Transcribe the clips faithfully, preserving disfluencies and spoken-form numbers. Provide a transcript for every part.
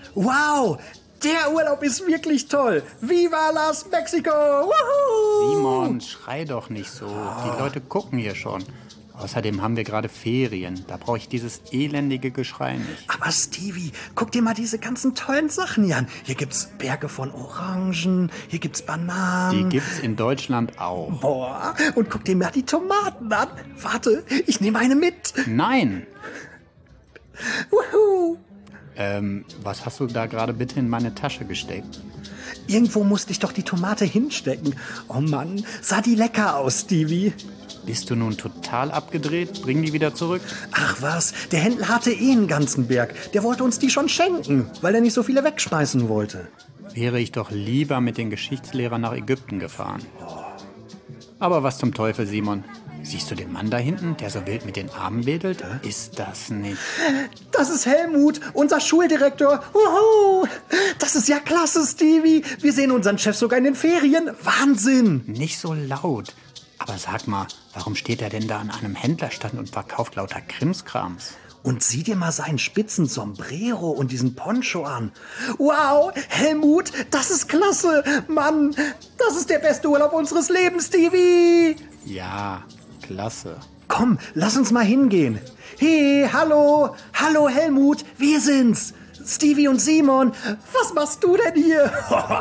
Wow, der Urlaub ist wirklich toll. Viva las Mexico! Woohoo! Simon, schrei doch nicht so. Die Leute gucken hier schon. Außerdem haben wir gerade Ferien. Da brauche ich dieses elendige Geschrei nicht. Aber Stevie, guck dir mal diese ganzen tollen Sachen hier an. Hier gibt's Berge von Orangen, hier gibt's Bananen. Die gibt's in Deutschland auch. Boah, und guck dir mal die Tomaten an. Warte, ich nehme eine mit. Nein! Wuhu! Ähm, was hast du da gerade bitte in meine Tasche gesteckt? Irgendwo musste ich doch die Tomate hinstecken. Oh Mann, sah die lecker aus, Stevie. Bist du nun total abgedreht? Bring die wieder zurück. Ach was, der Händler hatte eh einen ganzen Berg. Der wollte uns die schon schenken, weil er nicht so viele wegschmeißen wollte. Wäre ich doch lieber mit den Geschichtslehrern nach Ägypten gefahren. Aber was zum Teufel, Simon? Siehst du den Mann da hinten, der so wild mit den Armen wedelt? Ist das nicht? Das ist Helmut, unser Schuldirektor. Wuhu! Das ist ja klasse, Stevie. Wir sehen unseren Chef sogar in den Ferien. Wahnsinn! Nicht so laut. Aber sag mal, warum steht er denn da an einem Händlerstand und verkauft lauter Krimskrams? Und sieh dir mal seinen spitzen Sombrero und diesen Poncho an. Wow, Helmut, das ist klasse. Mann, das ist der beste Urlaub unseres Lebens, Stevie. Ja, klasse. Komm, lass uns mal hingehen. Hey, hallo, hallo Helmut, wir sind's. Stevie und Simon, was machst du denn hier?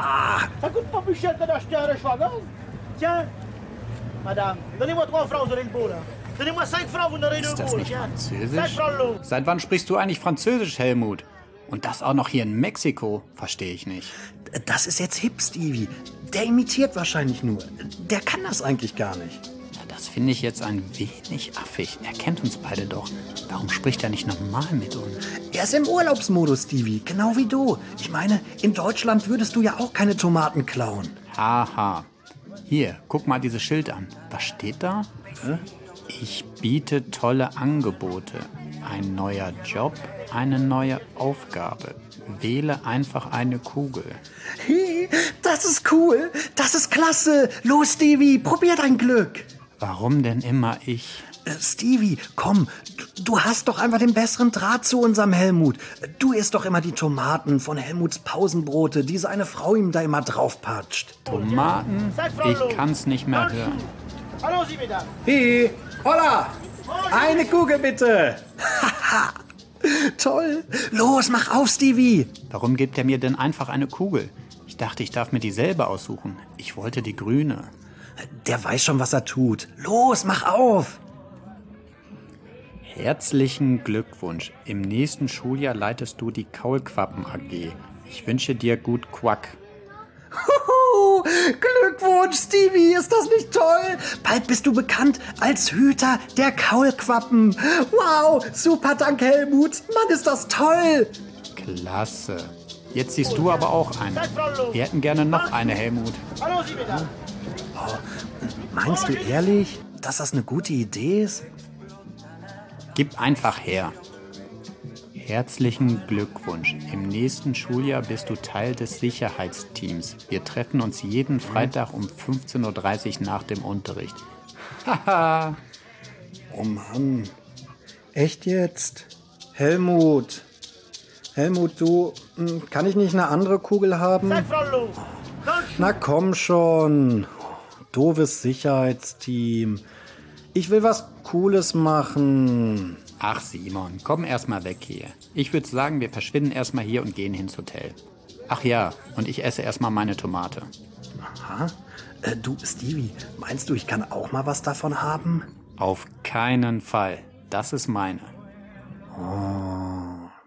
Madame, donnez-moi trois francs, vous aurez le beau, là. Donnez-moi cinq francs, vous n'aurez le Ist das beau, nicht tiens. Französisch? Cinq francs l'eau. Seit wann sprichst du eigentlich Französisch, Helmut? Und das auch noch hier in Mexiko? Verstehe ich nicht. Das ist jetzt hip, Stevie. Der imitiert wahrscheinlich nur. Der kann das eigentlich gar nicht. Ja, das finde ich jetzt ein wenig affig. Er kennt uns beide doch. Warum spricht er nicht normal mit uns? Er ist im Urlaubsmodus, Stevie, genau wie du. Ich meine, in Deutschland würdest du ja auch keine Tomaten klauen. Haha. Hier, guck mal dieses Schild an. Was steht da? Hä? Ich biete tolle Angebote. Ein neuer Job, eine neue Aufgabe. Wähle einfach eine Kugel. Hey, das ist cool. Das ist klasse. Los, Stevie, probier dein Glück. Warum denn immer ich? Äh, Stevie, komm, du, du hast doch einfach den besseren Draht zu unserem Helmut. Du isst doch immer die Tomaten von Helmuts Pausenbrote, die seine Frau ihm da immer draufpatscht. Tomaten? Ich kann's nicht mehr hören. Allons-y, mesdames. Hey, holla, eine Kugel bitte. Toll. Los, mach auf, Stevie. Warum gibt er mir denn einfach eine Kugel? Ich dachte, ich darf mir dieselbe aussuchen. Ich wollte die grüne. Der weiß schon, was er tut. Los, mach auf. Herzlichen Glückwunsch. Im nächsten Schuljahr leitest du die Kaulquappen A G. Ich wünsche dir gut Quack. Huhu, Glückwunsch, Stevie, ist das nicht toll? Bald bist du bekannt als Hüter der Kaulquappen. Wow, super, danke Helmut. Mann, ist das toll. Klasse. Jetzt siehst du aber auch eine. Wir hätten gerne noch eine, Helmut. Allons-y, mesdames. Meinst du ehrlich, dass das eine gute Idee ist? Gib einfach her. Herzlichen Glückwunsch. Im nächsten Schuljahr bist du Teil des Sicherheitsteams. Wir treffen uns jeden Freitag um fünfzehn Uhr dreißig nach dem Unterricht. Haha. Oh Mann. Echt jetzt? Helmut. Helmut, du, hm, kann ich nicht eine andere Kugel haben? Cinq francs l'eau. Na komm schon. Doofes Sicherheitsteam. Ich will was Cooles machen. Ach Simon, komm erst mal weg hier. Ich würde sagen, wir verschwinden erst mal hier und gehen ins Hotel. Ach ja, und ich esse erst mal meine Tomate. Aha. Äh, du, Stevie, meinst du, ich kann auch mal was davon haben? Auf keinen Fall. Das ist meine. Oh.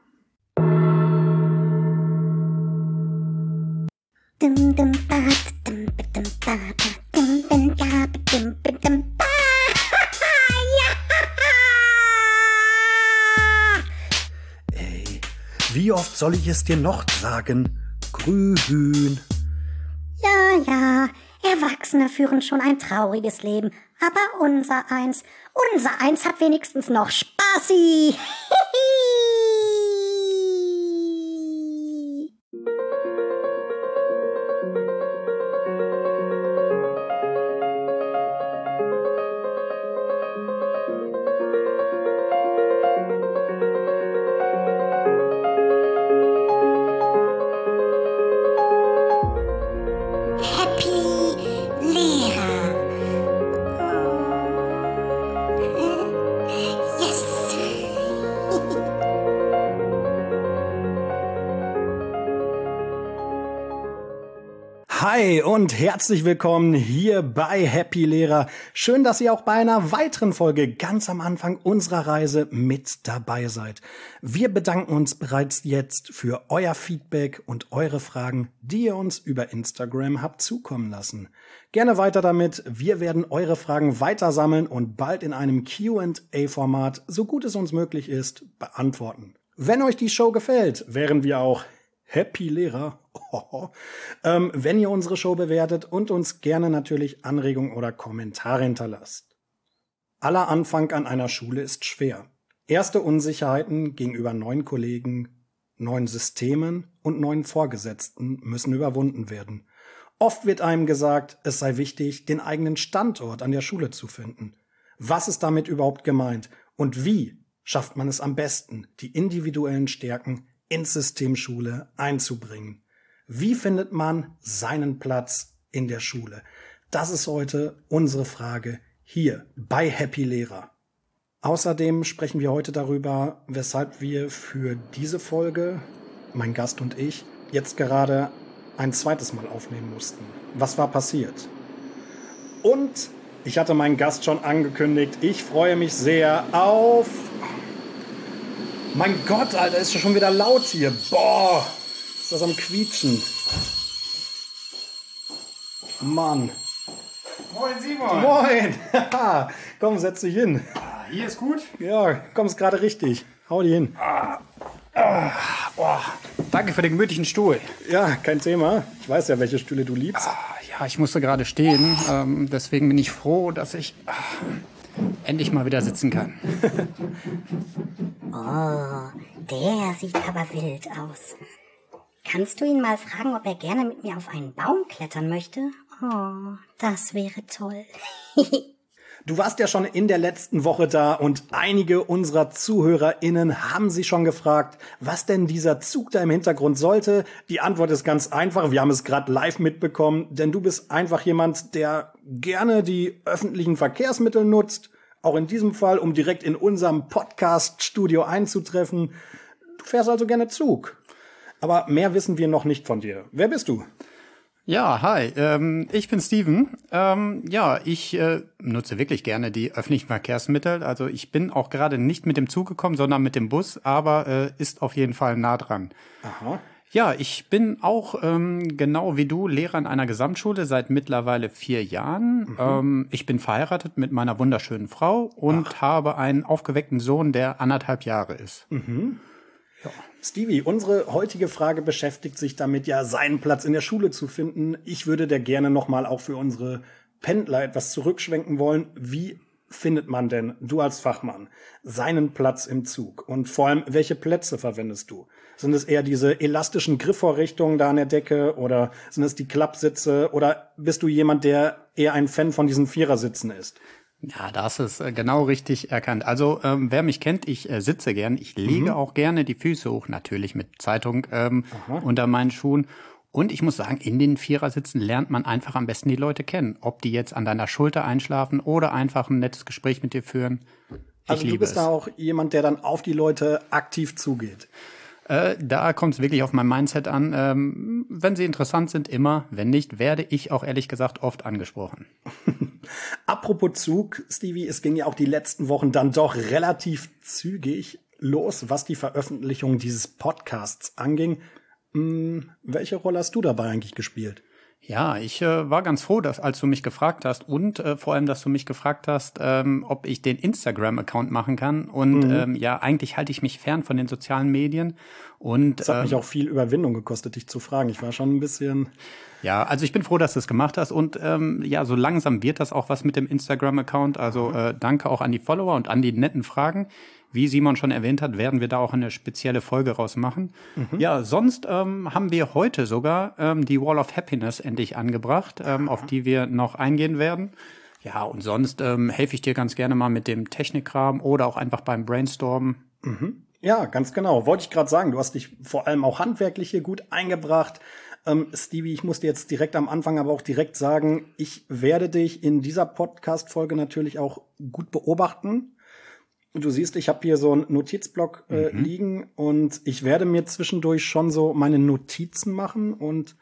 Dum dum ba, dum ba, dum ba, dum dum da, dum ba, dum ba. Ey, wie oft soll ich es dir noch sagen? Grün. Ja, ja, Erwachsene führen schon ein trauriges Leben, aber unser Eins, unser Eins hat wenigstens noch Spaßi. Hi und herzlich willkommen hier bei Happy Lehrer. Schön, dass ihr auch bei einer weiteren Folge ganz am Anfang unserer Reise mit dabei seid. Wir bedanken uns bereits jetzt für euer Feedback und eure Fragen, die ihr uns über Instagram habt zukommen lassen. Gerne weiter damit. Wir werden eure Fragen weiter sammeln und bald in einem Q and A-Format, so gut es uns möglich ist, beantworten. Wenn euch die Show gefällt, wären wir auch Happy Lehrer, oh, ähm, wenn ihr unsere Show bewertet und uns gerne natürlich Anregungen oder Kommentare hinterlasst. Aller Anfang an einer Schule ist schwer. Erste Unsicherheiten gegenüber neuen Kollegen, neuen Systemen und neuen Vorgesetzten müssen überwunden werden. Oft wird einem gesagt, es sei wichtig, den eigenen Standort an der Schule zu finden. Was ist damit überhaupt gemeint? Und wie schafft man es am besten, die individuellen Stärken ins System Schule einzubringen? Wie findet man seinen Platz in der Schule? Das ist heute unsere Frage hier bei Happy Lehrer. Außerdem sprechen wir heute darüber, weshalb wir für diese Folge, mein Gast und ich, jetzt gerade ein zweites Mal aufnehmen mussten. Was war passiert? Und ich hatte meinen Gast schon angekündigt, ich freue mich sehr auf... Mein Gott, Alter, ist schon wieder laut hier. Boah, ist das am Quietschen. Mann. Moin Simon. Moin. Komm, setz dich hin. Ah, hier ist gut. Ja, kommst gerade richtig. Hau dich hin. Ah, ah, oh. Danke für den gemütlichen Stuhl. Ja, kein Thema. Ich weiß ja, welche Stühle du liebst. Ah, ja, ich musste gerade stehen. Ähm, deswegen bin ich froh, dass ich ah, endlich mal wieder sitzen kann. Oh, der sieht aber wild aus. Kannst du ihn mal fragen, ob er gerne mit mir auf einen Baum klettern möchte? Oh, das wäre toll. Du warst ja schon in der letzten Woche da und einige unserer ZuhörerInnen haben sich schon gefragt, was denn dieser Zug da im Hintergrund sollte. Die Antwort ist ganz einfach. Wir haben es gerade live mitbekommen, denn du bist einfach jemand, der gerne die öffentlichen Verkehrsmittel nutzt. Auch in diesem Fall, um direkt in unserem Podcast-Studio einzutreffen. Du fährst also gerne Zug. Aber mehr wissen wir noch nicht von dir. Wer bist du? Ja, hi, ähm, ich bin Steven. Ähm, ja, ich äh, nutze wirklich gerne die öffentlichen Verkehrsmittel. Also ich bin auch gerade nicht mit dem Zug gekommen, sondern mit dem Bus, aber äh, ist auf jeden Fall nah dran. Aha. Ja, ich bin auch ähm, genau wie du Lehrer in einer Gesamtschule seit mittlerweile vier Jahren. Mhm. Ähm, ich bin verheiratet mit meiner wunderschönen Frau und Ach. habe einen aufgeweckten Sohn, der anderthalb Jahre ist. Mhm. Ja. Stevie, unsere heutige Frage beschäftigt sich damit, ja, seinen Platz in der Schule zu finden. Ich würde da gerne nochmal auch für unsere Pendler etwas zurückschwenken wollen. Wie findet man denn, du als Fachmann, seinen Platz im Zug? Und vor allem, welche Plätze verwendest du? Sind es eher diese elastischen Griffvorrichtungen da an der Decke oder sind es die Klappsitze oder bist du jemand, der eher ein Fan von diesen Vierersitzen ist? Ja, das ist äh, genau richtig erkannt. Also ähm, wer mich kennt, ich äh, sitze gern. Ich lege mhm. auch gerne die Füße hoch, natürlich mit Zeitung ähm, unter meinen Schuhen. Und ich muss sagen, in den Vierersitzen lernt man einfach am besten die Leute kennen. Ob die jetzt an deiner Schulter einschlafen oder einfach ein nettes Gespräch mit dir führen. Ich also du bist es. da auch jemand, der dann auf die Leute aktiv zugeht. Äh, da kommt es wirklich auf mein Mindset an. Ähm, wenn sie interessant sind, immer. Wenn nicht, werde ich auch ehrlich gesagt oft angesprochen. Apropos Zug, Stevie, es ging ja auch die letzten Wochen dann doch relativ zügig los, was die Veröffentlichung dieses Podcasts anging. Hm, welche Rolle hast du dabei eigentlich gespielt? Ja, ich äh, war ganz froh, dass als du mich gefragt hast und äh, vor allem, dass du mich gefragt hast, ähm, ob ich den Instagram-Account machen kann. Und mhm. ähm, ja, eigentlich halte ich mich fern von den sozialen Medien. Und das hat ähm, mich auch viel Überwindung gekostet, dich zu fragen. Ich war schon ein bisschen... Ja, also ich bin froh, dass du es gemacht hast. Und ähm, ja, so langsam wird das auch was mit dem Instagram-Account. Also mhm. äh, danke auch an die Follower und an die netten Fragen. Wie Simon schon erwähnt hat, werden wir da auch eine spezielle Folge rausmachen. Mhm. Ja, sonst ähm, haben wir heute sogar ähm, die Wall of Happiness endlich angebracht, ähm, auf die wir noch eingehen werden. Ja, und sonst ähm, helfe ich dir ganz gerne mal mit dem Technikkram oder auch einfach beim Brainstormen. Mhm. Ja, ganz genau. Wollte ich gerade sagen, du hast dich vor allem auch handwerklich hier gut eingebracht. Ähm, Stevie, ich muss dir jetzt direkt am Anfang aber auch direkt sagen, ich werde dich in dieser Podcast-Folge natürlich auch gut beobachten. Du siehst, ich habe hier so einen Notizblock äh, mhm. liegen und ich werde mir zwischendurch schon so meine Notizen machen und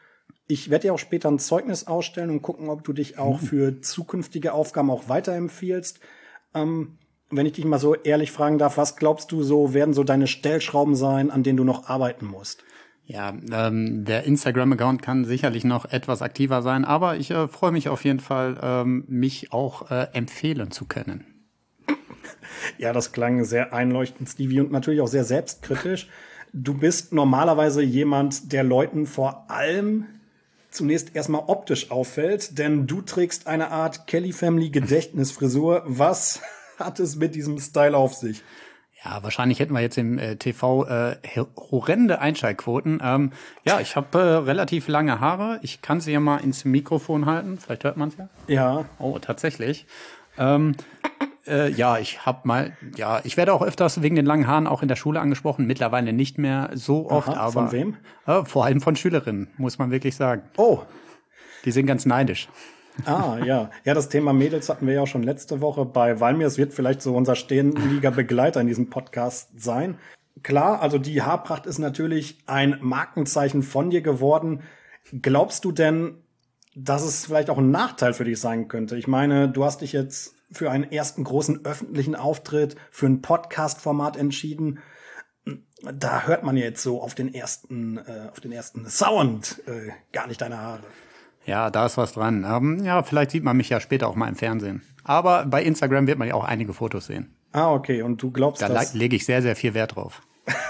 Ich werde dir auch später ein Zeugnis ausstellen und gucken, ob du dich auch für zukünftige Aufgaben auch weiterempfiehlst. Ähm, wenn ich dich mal so ehrlich fragen darf, was glaubst du so, werden so deine Stellschrauben sein, an denen du noch arbeiten musst? Ja, ähm, der Instagram-Account kann sicherlich noch etwas aktiver sein, aber ich äh, freue mich auf jeden Fall, ähm, mich auch äh, empfehlen zu können. Ja, das klang sehr einleuchtend, Stevie, und natürlich auch sehr selbstkritisch. Du bist normalerweise jemand, der Leuten vor allem zunächst erstmal optisch auffällt, denn du trägst eine Art Kelly Family Gedächtnisfrisur. Was hat es mit diesem Style auf sich? Ja, wahrscheinlich hätten wir jetzt im äh, T V äh, horrende Einschaltquoten. Ähm, ja, ich habe äh, relativ lange Haare. Ich kann sie ja mal ins Mikrofon halten. Vielleicht hört man es ja. Ja. Oh, tatsächlich. Ähm, äh, ja, ich habe mal, ja, ich werde auch öfters wegen den langen Haaren auch in der Schule angesprochen. Mittlerweile nicht mehr so oft, Aha, aber von wem? Äh, vor allem von Schülerinnen, muss man wirklich sagen. Oh. Die sind ganz neidisch. Ah, ja. Ja, das Thema Mädels hatten wir ja auch schon letzte Woche bei Walmir. Es wird vielleicht so unser ständiger Begleiter in diesem Podcast sein. Klar, also die Haarpracht ist natürlich ein Markenzeichen von dir geworden. Glaubst du denn, dass es vielleicht auch ein Nachteil für dich sein könnte? Ich meine, du hast dich jetzt für einen ersten großen öffentlichen Auftritt, für ein Podcast-Format entschieden. Da hört man jetzt so auf den ersten, äh, auf den ersten Sound äh, gar nicht deine Haare. Ja, da ist was dran. Ähm, ja, vielleicht sieht man mich ja später auch mal im Fernsehen. Aber bei Instagram wird man ja auch einige Fotos sehen. Ah, okay. Und du glaubst, da dass... Da lege ich sehr, sehr viel Wert drauf.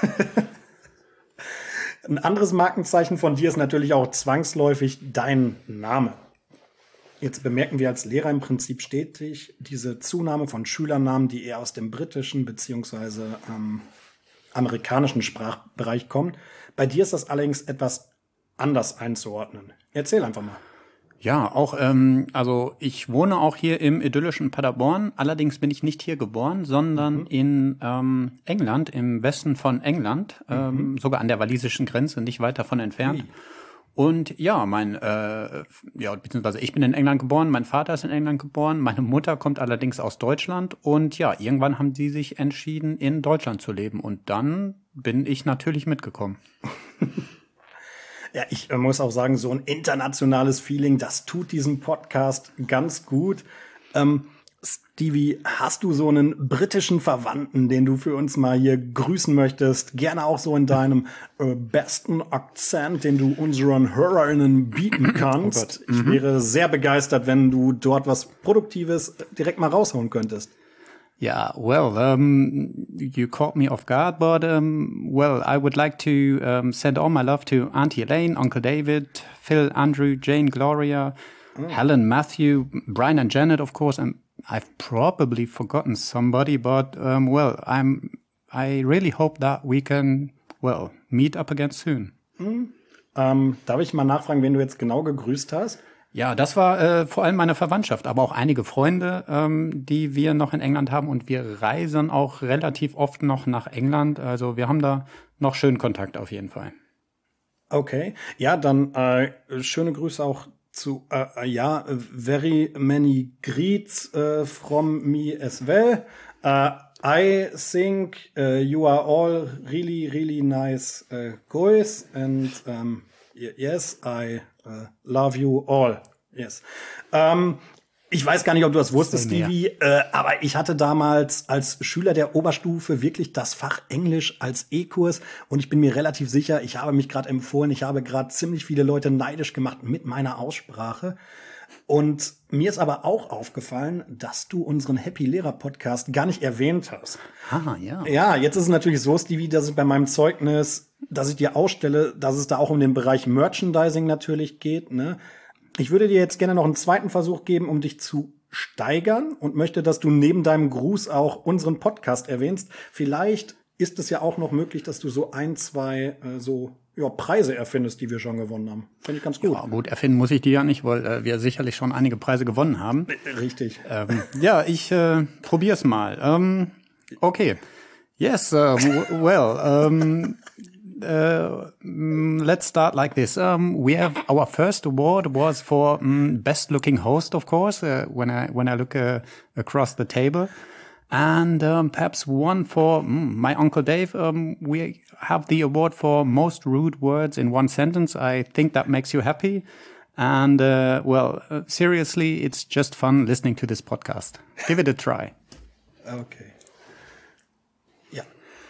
Ein anderes Markenzeichen von dir ist natürlich auch zwangsläufig dein Name. Jetzt bemerken wir als Lehrer im Prinzip stetig diese Zunahme von Schülernamen, die eher aus dem britischen beziehungsweise ähm, amerikanischen Sprachbereich kommen. Bei dir ist das allerdings etwas anders einzuordnen. Erzähl einfach mal. Ja, auch, ähm, also ich wohne auch hier im idyllischen Paderborn. Allerdings bin ich nicht hier geboren, sondern mhm. in ähm, England, im Westen von England, ähm, mhm. sogar an der walisischen Grenze, nicht weit davon entfernt. Mhm. Und ja, mein, äh, ja, beziehungsweise ich bin in England geboren, mein Vater ist in England geboren, meine Mutter kommt allerdings aus Deutschland. Und ja, irgendwann haben sie sich entschieden, in Deutschland zu leben. Und dann bin ich natürlich mitgekommen. Ja, ich äh, muss auch sagen, so ein internationales Feeling, das tut diesem Podcast ganz gut. Ähm, Stevie, hast du so einen britischen Verwandten, den du für uns mal hier grüßen möchtest? Gerne auch so in deinem äh, besten Akzent, den du unseren HörerInnen bieten kannst. Oh ich mhm. wäre sehr begeistert, wenn du dort was Produktives direkt mal raushauen könntest. Yeah, well, um, you caught me off guard, but, um, well, I would like to um, send all my love to Auntie Elaine, Uncle David, Phil, Andrew, Jane, Gloria, oh. Helen, Matthew, Brian and Janet, of course, and I've probably forgotten somebody, but, um, well, I'm, I really hope that we can, well, meet up again soon. Hm. Ähm, darf ich mal nachfragen, wen du jetzt genau gegrüßt hast? Ja, das war äh, vor allem meine Verwandtschaft, aber auch einige Freunde, ähm, die wir noch in England haben. Und wir reisen auch relativ oft noch nach England. Also wir haben da noch schönen Kontakt auf jeden Fall. Okay, ja, dann äh, schöne Grüße auch zu, äh, ja, very many greets uh, from me as well. Uh, I think uh, you are all really, really nice uh, guys and um, yes, I uh, love you all. Yes. Um, ich weiß gar nicht, ob du das wusstest, Stevie, äh, aber ich hatte damals als Schüler der Oberstufe wirklich das Fach Englisch als E-Kurs und ich bin mir relativ sicher, ich habe mich gerade empfohlen, ich habe gerade ziemlich viele Leute neidisch gemacht mit meiner Aussprache. Und mir ist aber auch aufgefallen, dass du unseren Happy Lehrer Podcast gar nicht erwähnt hast. Ah, ja. Ja, jetzt ist es natürlich so, Stevie, dass ich bei meinem Zeugnis, dass ich dir ausstelle, dass es da auch um den Bereich Merchandising natürlich geht, ne? Ich würde dir jetzt gerne noch einen zweiten Versuch geben, um dich zu steigern und möchte, dass du neben deinem Gruß auch unseren Podcast erwähnst. Vielleicht ist es ja auch noch möglich, dass du so ein, zwei äh, so ja, Preise erfindest, die wir schon gewonnen haben. Finde ich ganz gut. Ja, gut, erfinden muss ich die ja nicht, weil äh, wir sicherlich schon einige Preise gewonnen haben. Richtig. Ähm, ja, ich äh, probier's mal. Ähm, okay. Yes, uh, well, um, Uh, let's start like this. Um, we have our first award was for um, best looking host, of course. Uh, when I when I look uh, across the table, And um, perhaps one for mm, my Uncle Dave. Um, we have the award for most rude words in one sentence. I think that makes you happy. And, uh, well, uh, seriously, it's just fun listening to this podcast. Give it a try. Okay. Ja.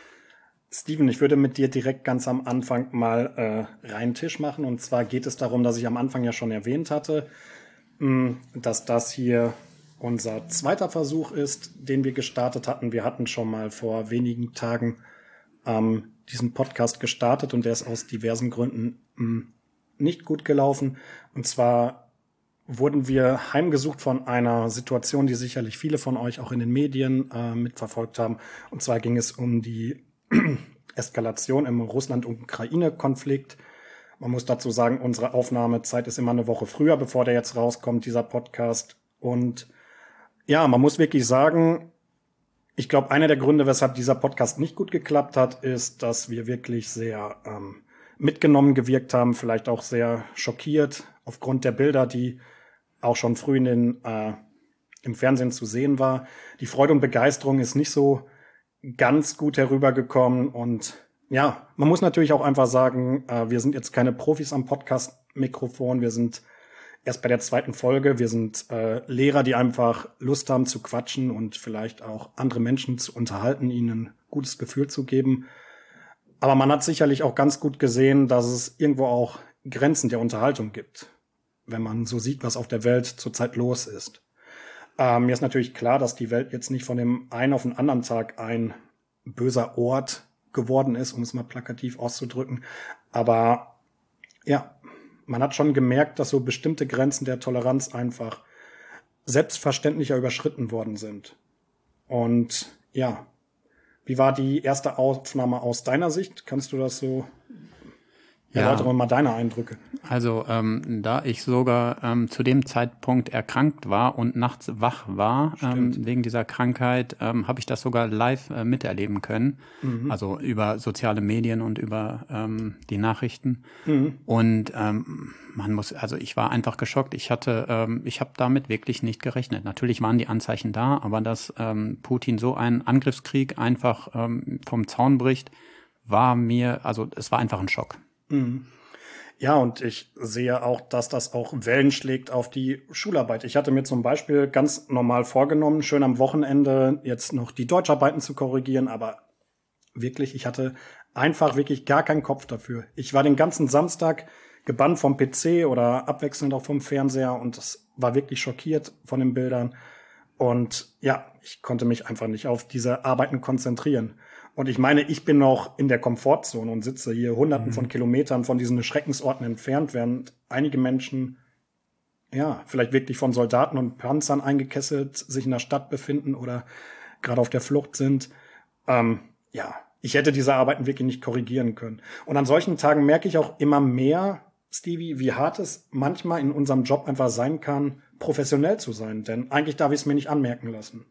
Steven, ich würde mit dir direkt ganz am Anfang mal äh, reinen Tisch machen. Und zwar geht es darum, dass ich am Anfang ja schon erwähnt hatte, mh, dass das hier unser zweiter Versuch ist, den wir gestartet hatten. Wir hatten schon mal vor wenigen Tagen ähm, diesen Podcast gestartet und der ist aus diversen Gründen mh, nicht gut gelaufen. Und zwar wurden wir heimgesucht von einer Situation, die sicherlich viele von euch auch in den Medien äh, mitverfolgt haben. Und zwar ging es um die Eskalation im Russland-Ukraine-Konflikt. Man muss dazu sagen, unsere Aufnahmezeit ist immer eine Woche früher, bevor der jetzt rauskommt, dieser Podcast. Und ja, man muss wirklich sagen, ich glaube, einer der Gründe, weshalb dieser Podcast nicht gut geklappt hat, ist, dass wir wirklich sehr ähm, mitgenommen gewirkt haben, vielleicht auch sehr schockiert aufgrund der Bilder, die auch schon früh in den, äh, im Fernsehen zu sehen war. Die Freude und Begeisterung ist nicht so ganz gut herübergekommen. Und ja, man muss natürlich auch einfach sagen, äh, wir sind jetzt keine Profis am Podcast-Mikrofon, wir sind erst bei der zweiten Folge. Wir sind äh, Lehrer, die einfach Lust haben zu quatschen und vielleicht auch andere Menschen zu unterhalten, ihnen ein gutes Gefühl zu geben. Aber man hat sicherlich auch ganz gut gesehen, dass es irgendwo auch Grenzen der Unterhaltung gibt, wenn man so sieht, was auf der Welt zurzeit los ist. Ähm, mir ist natürlich klar, dass die Welt jetzt nicht von dem einen auf den anderen Tag ein böser Ort geworden ist, um es mal plakativ auszudrücken. Aber ja, man hat schon gemerkt, dass so bestimmte Grenzen der Toleranz einfach selbstverständlicher überschritten worden sind. Und ja, wie war die erste Aufnahme aus deiner Sicht? Kannst du das so erläutern, ja, mal deine Eindrücke? Also ähm, da ich sogar ähm, zu dem Zeitpunkt erkrankt war und nachts wach war ähm, wegen dieser Krankheit, ähm, habe ich das sogar live äh, miterleben können. Mhm. Also über soziale Medien und über ähm, die Nachrichten. Mhm. Und ähm, man muss, also ich war einfach geschockt. Ich hatte, ähm, ich habe damit wirklich nicht gerechnet. Natürlich waren die Anzeichen da, aber dass ähm, Putin so einen Angriffskrieg einfach ähm, vom Zaun bricht, war mir, also es war einfach ein Schock. Ja, und ich sehe auch, dass das auch Wellen schlägt auf die Schularbeit. Ich hatte mir zum Beispiel ganz normal vorgenommen, schön am Wochenende jetzt noch die Deutscharbeiten zu korrigieren, aber wirklich, ich hatte einfach wirklich gar keinen Kopf dafür. Ich war den ganzen Samstag gebannt vom P C oder abwechselnd auch vom Fernseher und das war wirklich schockiert von den Bildern. Und ja, ich konnte mich einfach nicht auf diese Arbeiten konzentrieren. Und ich meine, ich bin noch in der Komfortzone und sitze hier hunderten mhm. von Kilometern von diesen Schreckensorten entfernt, während einige Menschen, ja, vielleicht wirklich von Soldaten und Panzern eingekesselt sich in der Stadt befinden oder gerade auf der Flucht sind. Ähm, ja, ich hätte diese Arbeiten wirklich nicht korrigieren können. Und an solchen Tagen merke ich auch immer mehr, Stevie, wie hart es manchmal in unserem Job einfach sein kann, professionell zu sein. Denn eigentlich darf ich es mir nicht anmerken lassen.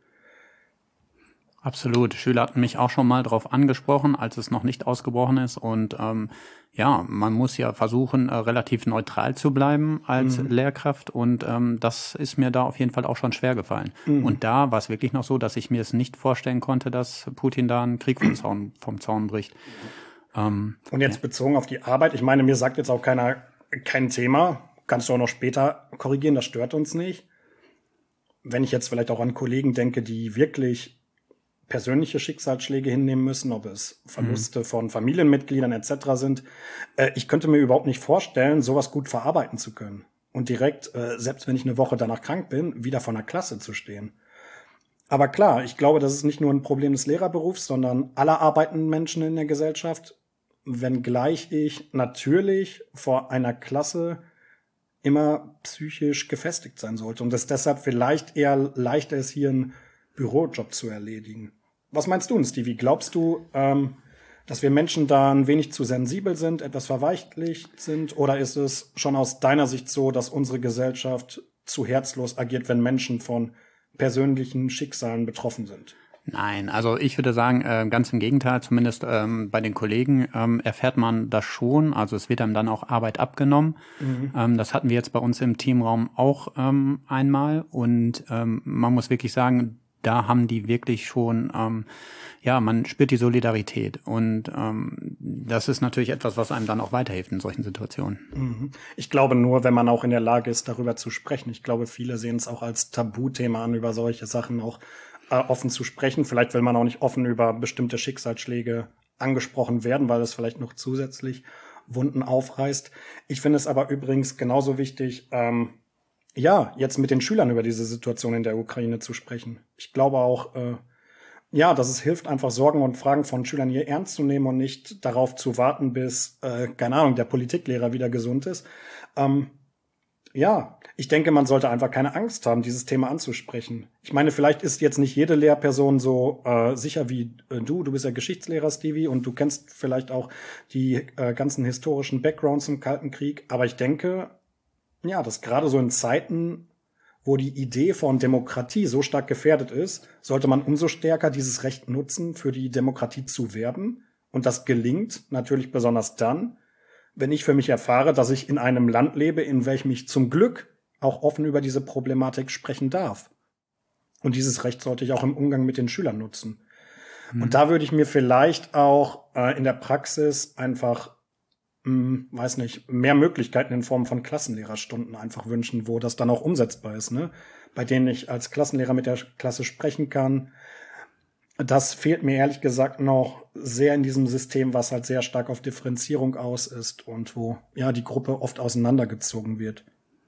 Absolut. Schüler hatten mich auch schon mal darauf angesprochen, als es noch nicht ausgebrochen ist. Und ähm, ja, man muss ja versuchen, äh, relativ neutral zu bleiben als mhm. Lehrkraft. Und ähm, das ist mir da auf jeden Fall auch schon schwer gefallen. Mhm. Und da war es wirklich noch so, dass ich mir es nicht vorstellen konnte, dass Putin da einen Krieg vom Zaun, vom Zaun bricht. Ähm, Und jetzt ja. bezogen auf die Arbeit, ich meine, mir sagt jetzt auch keiner, kein Thema, kannst du auch noch später korrigieren, das stört uns nicht. Wenn ich jetzt vielleicht auch an Kollegen denke, die wirklich persönliche Schicksalsschläge hinnehmen müssen, ob es Verluste mhm. von Familienmitgliedern et cetera sind. Äh, ich könnte mir überhaupt nicht vorstellen, sowas gut verarbeiten zu können und direkt, äh, selbst wenn ich eine Woche danach krank bin, wieder vor einer Klasse zu stehen. Aber klar, ich glaube, das ist nicht nur ein Problem des Lehrerberufs, sondern aller arbeitenden Menschen in der Gesellschaft, wenngleich ich natürlich vor einer Klasse immer psychisch gefestigt sein sollte und es deshalb vielleicht eher leichter ist, hier einen Bürojob zu erledigen. Was meinst du, Stevie? Glaubst du, ähm, dass wir Menschen da ein wenig zu sensibel sind, etwas verweichlicht sind? Oder ist es schon aus deiner Sicht so, dass unsere Gesellschaft zu herzlos agiert, wenn Menschen von persönlichen Schicksalen betroffen sind? Nein, also ich würde sagen, äh, ganz im Gegenteil, zumindest ähm, bei den Kollegen ähm, erfährt man das schon. Also es wird einem dann auch Arbeit abgenommen. Mhm. Ähm, das hatten wir jetzt bei uns im Teamraum auch ähm, einmal. Und ähm, man muss wirklich sagen, da haben die wirklich schon, ähm, ja, man spürt die Solidarität. Und ähm, das ist natürlich etwas, was einem dann auch weiterhilft in solchen Situationen. Ich glaube nur, wenn man auch in der Lage ist, darüber zu sprechen. Ich glaube, viele sehen es auch als Tabuthema an, über solche Sachen auch äh, offen zu sprechen. Vielleicht will man auch nicht offen über bestimmte Schicksalsschläge angesprochen werden, weil es vielleicht noch zusätzlich Wunden aufreißt. Ich finde es aber übrigens genauso wichtig, ähm, ja, jetzt mit den Schülern über diese Situation in der Ukraine zu sprechen. Ich glaube auch, äh, ja, dass es hilft, einfach Sorgen und Fragen von Schülern hier ernst zu nehmen und nicht darauf zu warten, bis, äh, keine Ahnung, der Politiklehrer wieder gesund ist. Ähm, ja, ich denke, man sollte einfach keine Angst haben, dieses Thema anzusprechen. Ich meine, vielleicht ist jetzt nicht jede Lehrperson so äh, sicher wie äh, du. Du bist ja Geschichtslehrer, Stevie, und du kennst vielleicht auch die äh, ganzen historischen Backgrounds im Kalten Krieg. Aber ich denke, ja, dass gerade so in Zeiten, wo die Idee von Demokratie so stark gefährdet ist, sollte man umso stärker dieses Recht nutzen, für die Demokratie zu werben. Und das gelingt natürlich besonders dann, wenn ich für mich erfahre, dass ich in einem Land lebe, in welchem ich zum Glück auch offen über diese Problematik sprechen darf. Und dieses Recht sollte ich auch im Umgang mit den Schülern nutzen. Mhm. Und da würde ich mir vielleicht auch äh, in der Praxis einfach, mh, weiß nicht, mehr Möglichkeiten in Form von Klassenlehrerstunden einfach wünschen, wo das dann auch umsetzbar ist, ne? Bei denen ich als Klassenlehrer mit der Klasse sprechen kann. Das fehlt mir ehrlich gesagt noch sehr in diesem System, was halt sehr stark auf Differenzierung aus ist und wo ja die Gruppe oft auseinandergezogen wird.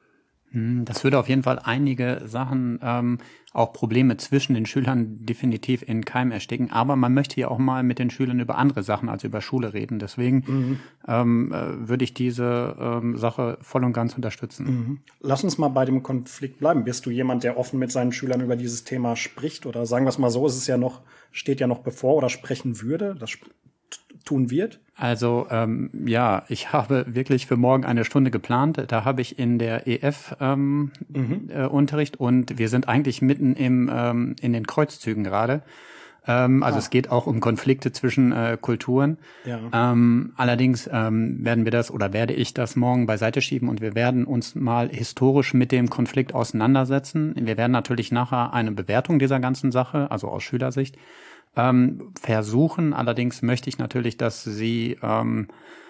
Das würde auf jeden Fall einige Sachen, ähm, auch Probleme zwischen den Schülern definitiv in Keim ersticken. Aber man möchte ja auch mal mit den Schülern über andere Sachen als über Schule reden. Deswegen mhm. ähm, äh, würde ich diese ähm, Sache voll und ganz unterstützen. Mhm. Lass uns mal bei dem Konflikt bleiben. Bist du jemand, der offen mit seinen Schülern über dieses Thema spricht? Oder sagen wir es mal so, es ist ja noch, steht ja noch bevor oder sprechen würde, das sp- tun wird? Also ähm, ja, ich habe wirklich für morgen eine Stunde geplant. Da habe ich in der E F ähm, mhm. äh, Unterricht und wir sind eigentlich mitten im ähm, in den Kreuzzügen gerade. Ähm, also ah. es geht auch um Konflikte zwischen äh, Kulturen. Ja. Ähm, allerdings ähm, werden wir das oder werde ich das morgen beiseite schieben und wir werden uns mal historisch mit dem Konflikt auseinandersetzen. Wir werden natürlich nachher eine Bewertung dieser ganzen Sache, also aus Schülersicht, Ähm, versuchen. Allerdings möchte ich natürlich, dass sie ähm,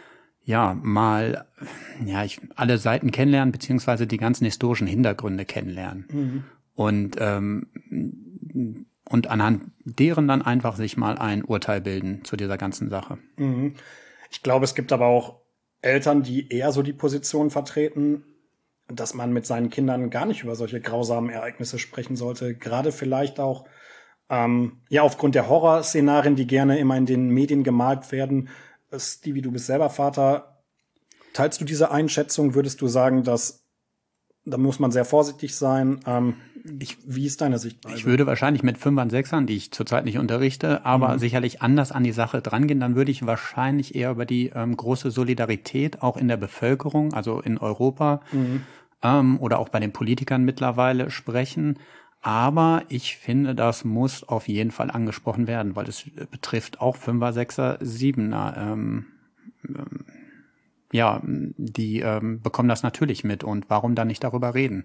ja mal ja ich alle Seiten kennenlernen beziehungsweise die ganzen historischen Hintergründe kennenlernen mhm. und ähm, und anhand deren dann einfach sich mal ein Urteil bilden zu dieser ganzen Sache. Mhm. Ich glaube, es gibt aber auch Eltern, die eher so die Position vertreten, dass man mit seinen Kindern gar nicht über solche grausamen Ereignisse sprechen sollte. Gerade vielleicht auch Ähm, ja, aufgrund der Horrorszenarien, die gerne immer in den Medien gemalt werden. Stevie, du bist selber Vater. Teilst du diese Einschätzung? Würdest du sagen, dass da muss man sehr vorsichtig sein? Ähm, ich, wie ist deine Sichtweise? Ich würde wahrscheinlich mit Fünfern, Sechsern, die ich zurzeit nicht unterrichte, aber mhm. sicherlich anders an die Sache drangehen. Dann würde ich wahrscheinlich eher über die ähm, große Solidarität auch in der Bevölkerung, also in Europa mhm. ähm, oder auch bei den Politikern mittlerweile sprechen. Aber ich finde, das muss auf jeden Fall angesprochen werden, weil es betrifft auch Fünfer, Sechser, Siebener. Ähm, ähm, ja, die ähm, bekommen das natürlich mit. Und warum dann nicht darüber reden?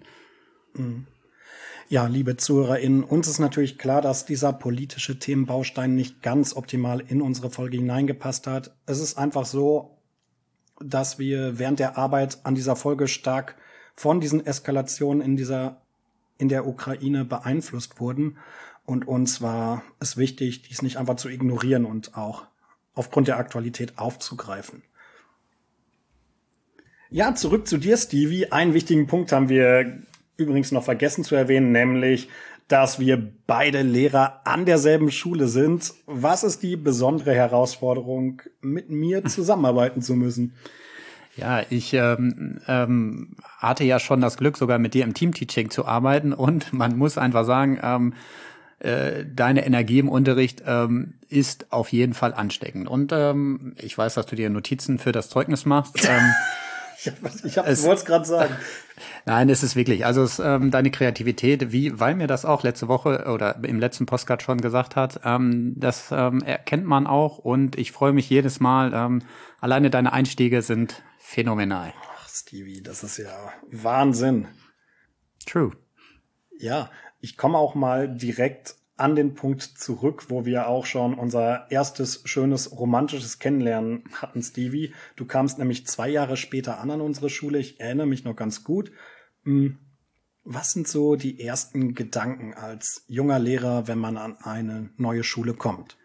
Ja, liebe ZuhörerInnen, uns ist natürlich klar, dass dieser politische Themenbaustein nicht ganz optimal in unsere Folge hineingepasst hat. Es ist einfach so, dass wir während der Arbeit an dieser Folge stark von diesen Eskalationen in dieser in der Ukraine beeinflusst wurden. Und uns war es wichtig, dies nicht einfach zu ignorieren und auch aufgrund der Aktualität aufzugreifen. Ja, zurück zu dir, Stevie. Einen wichtigen Punkt haben wir übrigens noch vergessen zu erwähnen, nämlich, dass wir beide Lehrer an derselben Schule sind. Was ist die besondere Herausforderung, mit mir zusammenarbeiten zu müssen? Ja, ich ähm, ähm, hatte ja schon das Glück, sogar mit dir im Teamteaching zu arbeiten und man muss einfach sagen, ähm, äh, deine Energie im Unterricht ähm, ist auf jeden Fall ansteckend. Und ähm, ich weiß, dass du dir Notizen für das Zeugnis machst. Ähm, ich ich, ich wollte es gerade sagen. Nein, es ist wirklich, also es, ähm, deine Kreativität, wie, weil mir das auch letzte Woche oder im letzten Postcard schon gesagt hat, ähm, das ähm, erkennt man auch und ich freue mich jedes Mal. Ähm, alleine deine Einstiege sind phänomenal. Ach, Stevie, das ist ja Wahnsinn. True. Ja, ich komme auch mal direkt an den Punkt zurück, wo wir auch schon unser erstes schönes romantisches Kennenlernen hatten, Stevie. Du kamst nämlich zwei Jahre später an an unsere Schule. Ich erinnere mich noch ganz gut. Was sind so die ersten Gedanken als junger Lehrer, wenn man an eine neue Schule kommt?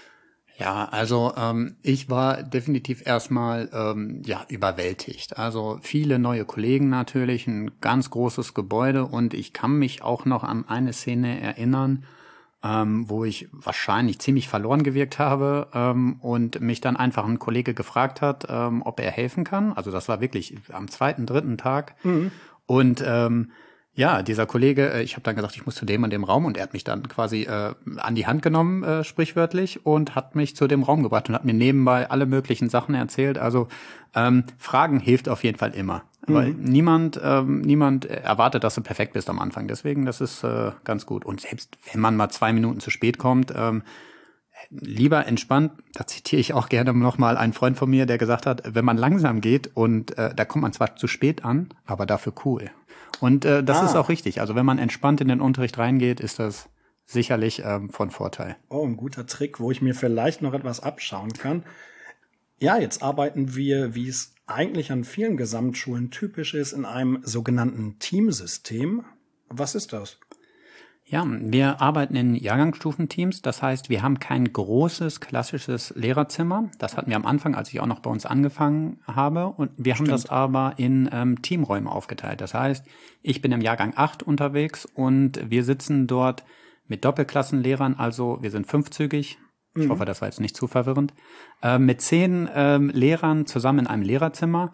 Ja, also ähm, ich war definitiv erstmal ähm, ja überwältigt. Also viele neue Kollegen natürlich, ein ganz großes Gebäude und ich kann mich auch noch an eine Szene erinnern, ähm, wo ich wahrscheinlich ziemlich verloren gewirkt habe ähm, und mich dann einfach ein Kollege gefragt hat, ähm, ob er helfen kann. Also das war wirklich am zweiten, dritten Tag mhm. und ähm, ja, dieser Kollege, ich habe dann gesagt, ich muss zu dem und dem Raum und er hat mich dann quasi äh, an die Hand genommen, äh, sprichwörtlich, und hat mich zu dem Raum gebracht und hat mir nebenbei alle möglichen Sachen erzählt. Also ähm, Fragen hilft auf jeden Fall immer. Mhm. Weil niemand ähm, niemand erwartet, dass du perfekt bist am Anfang. Deswegen, das ist äh, ganz gut. Und selbst wenn man mal zwei Minuten zu spät kommt, ähm, lieber entspannt, da zitiere ich auch gerne nochmal einen Freund von mir, der gesagt hat, wenn man langsam geht und äh, da kommt man zwar zu spät an, aber dafür cool. Und äh, das ah. ist auch richtig. Also wenn man entspannt in den Unterricht reingeht, ist das sicherlich ähm, von Vorteil. Oh, ein guter Trick, wo ich mir vielleicht noch etwas abschauen kann. Ja, jetzt arbeiten wir, wie es eigentlich an vielen Gesamtschulen typisch ist, in einem sogenannten Teamsystem. Was ist das? Ja, wir arbeiten in Jahrgangsstufenteams. Das heißt, wir haben kein großes, klassisches Lehrerzimmer. Das hatten wir am Anfang, als ich auch noch bei uns angefangen habe. Und wir Stimmt. haben das aber in ähm, Teamräume aufgeteilt. Das heißt, ich bin im Jahrgang acht unterwegs und wir sitzen dort mit Doppelklassenlehrern. Also wir sind fünfzügig. Ich mhm. hoffe, das war jetzt nicht zu verwirrend. Äh, mit zehn ähm, Lehrern zusammen in einem Lehrerzimmer.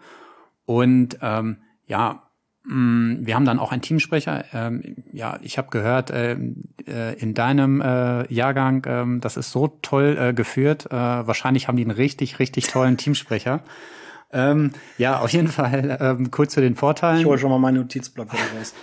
Und ähm, ja, wir haben dann auch einen Teamsprecher. Ähm, ja, ich habe gehört, äh, äh, in deinem äh, Jahrgang, äh, das ist so toll äh, geführt. Äh, wahrscheinlich haben die einen richtig, richtig tollen Teamsprecher. Ähm, ja, auf jeden Fall ähm, kurz zu den Vorteilen. Ich hole schon mal meinen Notizblock wieder raus.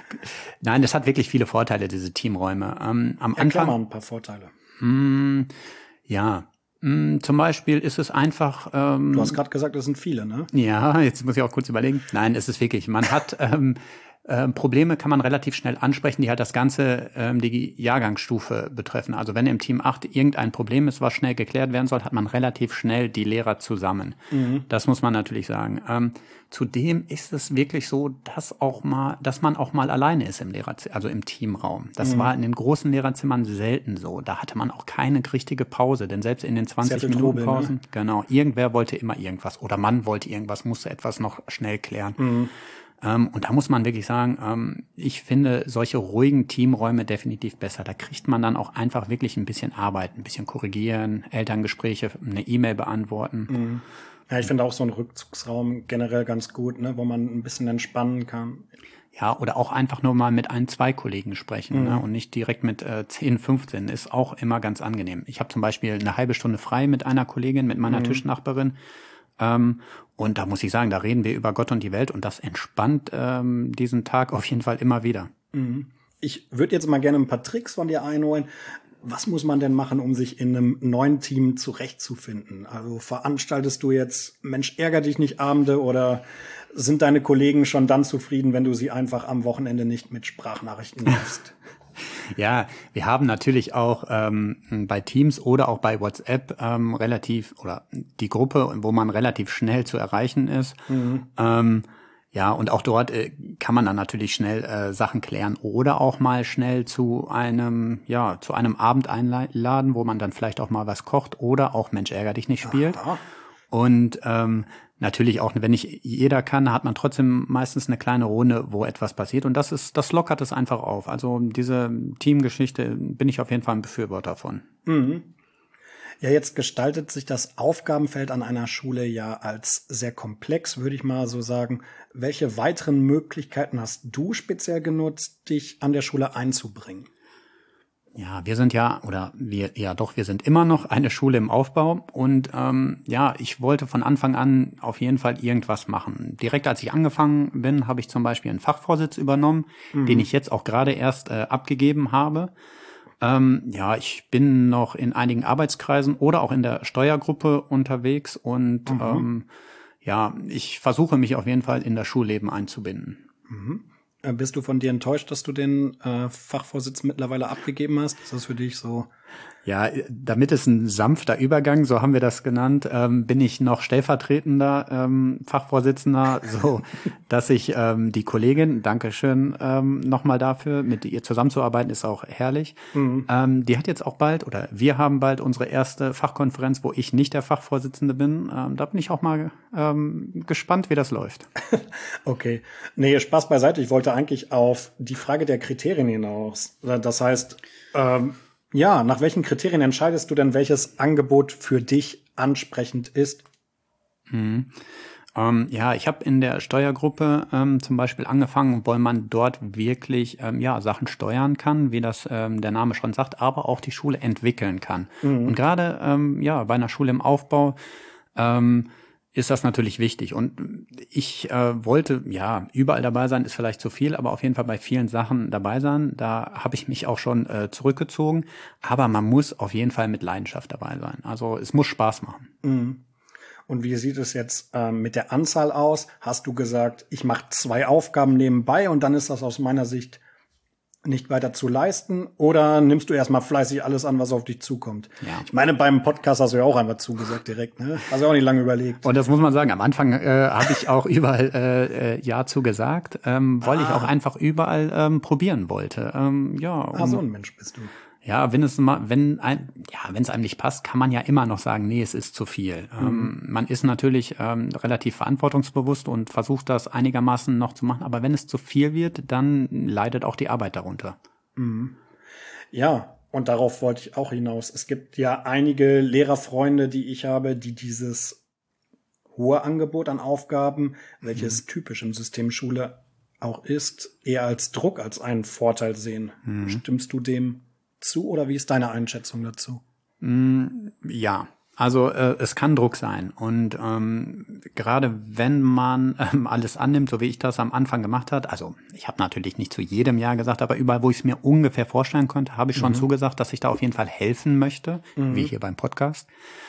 Nein, das hat wirklich viele Vorteile, diese Teamräume. Ähm, am Erklär Anfang mal ein paar Vorteile. Mh, ja. Zum Beispiel ist es einfach... Ähm, du hast gerade gesagt, das sind viele, ne? Ja, jetzt muss ich auch kurz überlegen. Nein, es ist wirklich, man hat ähm, äh, Probleme, kann man relativ schnell ansprechen, die halt das ganze, ähm, die Jahrgangsstufe betreffen. Also wenn im Team acht irgendein Problem ist, was schnell geklärt werden soll, hat man relativ schnell die Lehrer zusammen. Mhm. Das muss man natürlich sagen. Ähm, zudem ist es wirklich so, dass auch mal, dass man auch mal alleine ist im Lehrerzimmer, also im Teamraum. Das mhm. war in den großen Lehrerzimmern selten so. Da hatte man auch keine richtige Pause, denn selbst in den zwanzig Minuten Pausen, ne? Genau, irgendwer wollte immer irgendwas oder man wollte irgendwas, musste etwas noch schnell klären. Mhm. Ähm, und da muss man wirklich sagen, ähm, ich finde solche ruhigen Teamräume definitiv besser. Da kriegt man dann auch einfach wirklich ein bisschen Arbeit, ein bisschen korrigieren, Elterngespräche, eine E-Mail beantworten. Mhm. Ja, ich finde auch so einen Rückzugsraum generell ganz gut, ne, wo man ein bisschen entspannen kann. Ja, oder auch einfach nur mal mit ein, zwei Kollegen sprechen, mhm. ne, und nicht direkt mit äh, zehn, fünfzehn. Ist auch immer ganz angenehm. Ich habe zum Beispiel eine halbe Stunde frei mit einer Kollegin, mit meiner mhm. Tischnachbarin. Ähm, und da muss ich sagen, da reden wir über Gott und die Welt und das entspannt ähm, diesen Tag auf jeden Fall immer wieder. Mhm. Ich würde jetzt mal gerne ein paar Tricks von dir einholen. Was muss man denn machen, um sich in einem neuen Team zurechtzufinden? Also veranstaltest du jetzt Mensch, ärger dich nicht Abende oder sind deine Kollegen schon dann zufrieden, wenn du sie einfach am Wochenende nicht mit Sprachnachrichten nervst? Ja, wir haben natürlich auch ähm, bei Teams oder auch bei WhatsApp ähm, relativ, oder die Gruppe, wo man relativ schnell zu erreichen ist. Mhm. Ähm, ja, und auch dort äh, kann man dann natürlich schnell äh, Sachen klären oder auch mal schnell zu einem, ja, zu einem Abend einladen, wo man dann vielleicht auch mal was kocht oder auch Mensch, ärger dich nicht spielt. Aha. Und ähm, natürlich auch, wenn nicht jeder kann, hat man trotzdem meistens eine kleine Runde, wo etwas passiert. Und das ist, das lockert es einfach auf. Also diese Teamgeschichte bin ich auf jeden Fall ein Befürworter von. Mhm. Ja, jetzt gestaltet sich das Aufgabenfeld an einer Schule ja als sehr komplex, würde ich mal so sagen. Welche weiteren Möglichkeiten hast du speziell genutzt, dich an der Schule einzubringen? Ja, wir sind ja, oder wir, ja doch, wir sind immer noch eine Schule im Aufbau und ähm, ja, ich wollte von Anfang an auf jeden Fall irgendwas machen. Direkt als ich angefangen bin, habe ich zum Beispiel einen Fachvorsitz übernommen, mhm. den ich jetzt auch gerade erst äh, abgegeben habe. Ähm, ja, ich bin noch in einigen Arbeitskreisen oder auch in der Steuergruppe unterwegs und mhm. ähm, ja, ich versuche mich auf jeden Fall in das Schulleben einzubinden. Mhm. Äh, bist du von dir enttäuscht, dass du den äh, Fachvorsitz mittlerweile abgegeben hast? Ist das für dich so? Ja, damit es ein sanfter Übergang, so haben wir das genannt, ähm, bin ich noch stellvertretender ähm, Fachvorsitzender, so dass ich ähm, die Kollegin, Dankeschön ähm, nochmal dafür, mit ihr zusammenzuarbeiten, ist auch herrlich. Mhm. Ähm, die hat jetzt auch bald, oder wir haben bald unsere erste Fachkonferenz, wo ich nicht der Fachvorsitzende bin. Ähm, da bin ich auch mal ähm, gespannt, wie das läuft. Okay. Nee, Spaß beiseite. Ich wollte eigentlich auf die Frage der Kriterien hinaus. Das heißt, ähm, ja, nach welchen Kriterien entscheidest du denn, welches Angebot für dich ansprechend ist? Mhm. Ähm, ja, ich habe in der Steuergruppe ähm, zum Beispiel angefangen, weil man dort wirklich ähm, ja Sachen steuern kann, wie das ähm, der Name schon sagt, aber auch die Schule entwickeln kann. Mhm. Und gerade ähm, ja bei einer Schule im Aufbau ähm, ist das natürlich wichtig. Und ich äh, wollte, ja, überall dabei sein, ist vielleicht zu viel, aber auf jeden Fall bei vielen Sachen dabei sein. Da habe ich mich auch schon äh, zurückgezogen. Aber man muss auf jeden Fall mit Leidenschaft dabei sein. Also es muss Spaß machen. Mhm. Und wie sieht es jetzt ähm, mit der Anzahl aus? Hast du gesagt, ich mache zwei Aufgaben nebenbei und dann ist das aus meiner Sicht nicht weiter zu leisten? Oder nimmst du erstmal fleißig alles an, was auf dich zukommt? Ja. Ich meine, beim Podcast hast du ja auch einfach zugesagt direkt, ne? Hast du auch nicht lange überlegt. Und das muss man sagen, am Anfang äh, habe ich auch überall äh, Ja zugesagt, ähm, weil ah. ich auch einfach überall ähm, probieren wollte. Ähm, ja, um, ah, so ein Mensch bist du. Ja, wenn es mal, wenn ein, ja, wenn es einem nicht passt, kann man ja immer noch sagen, nee, es ist zu viel. Mhm. Ähm, man ist natürlich ähm, relativ verantwortungsbewusst und versucht das einigermaßen noch zu machen, aber wenn es zu viel wird, dann leidet auch die Arbeit darunter. Mhm. Ja, und darauf wollte ich auch hinaus. Es gibt ja einige Lehrerfreunde, die ich habe, die dieses hohe Angebot an Aufgaben, welches mhm. typisch im System Schule auch ist, eher als Druck als einen Vorteil sehen. Mhm. Stimmst du dem zu oder wie ist deine Einschätzung dazu? Mm, ja, also äh, es kann Druck sein und ähm, gerade wenn man ähm, alles annimmt, so wie ich das am Anfang gemacht habe, also ich habe natürlich nicht zu jedem Ja gesagt, aber überall, wo ich es mir ungefähr vorstellen konnte, habe ich schon mhm. zugesagt, dass ich da auf jeden Fall helfen möchte, mhm. wie hier beim Podcast.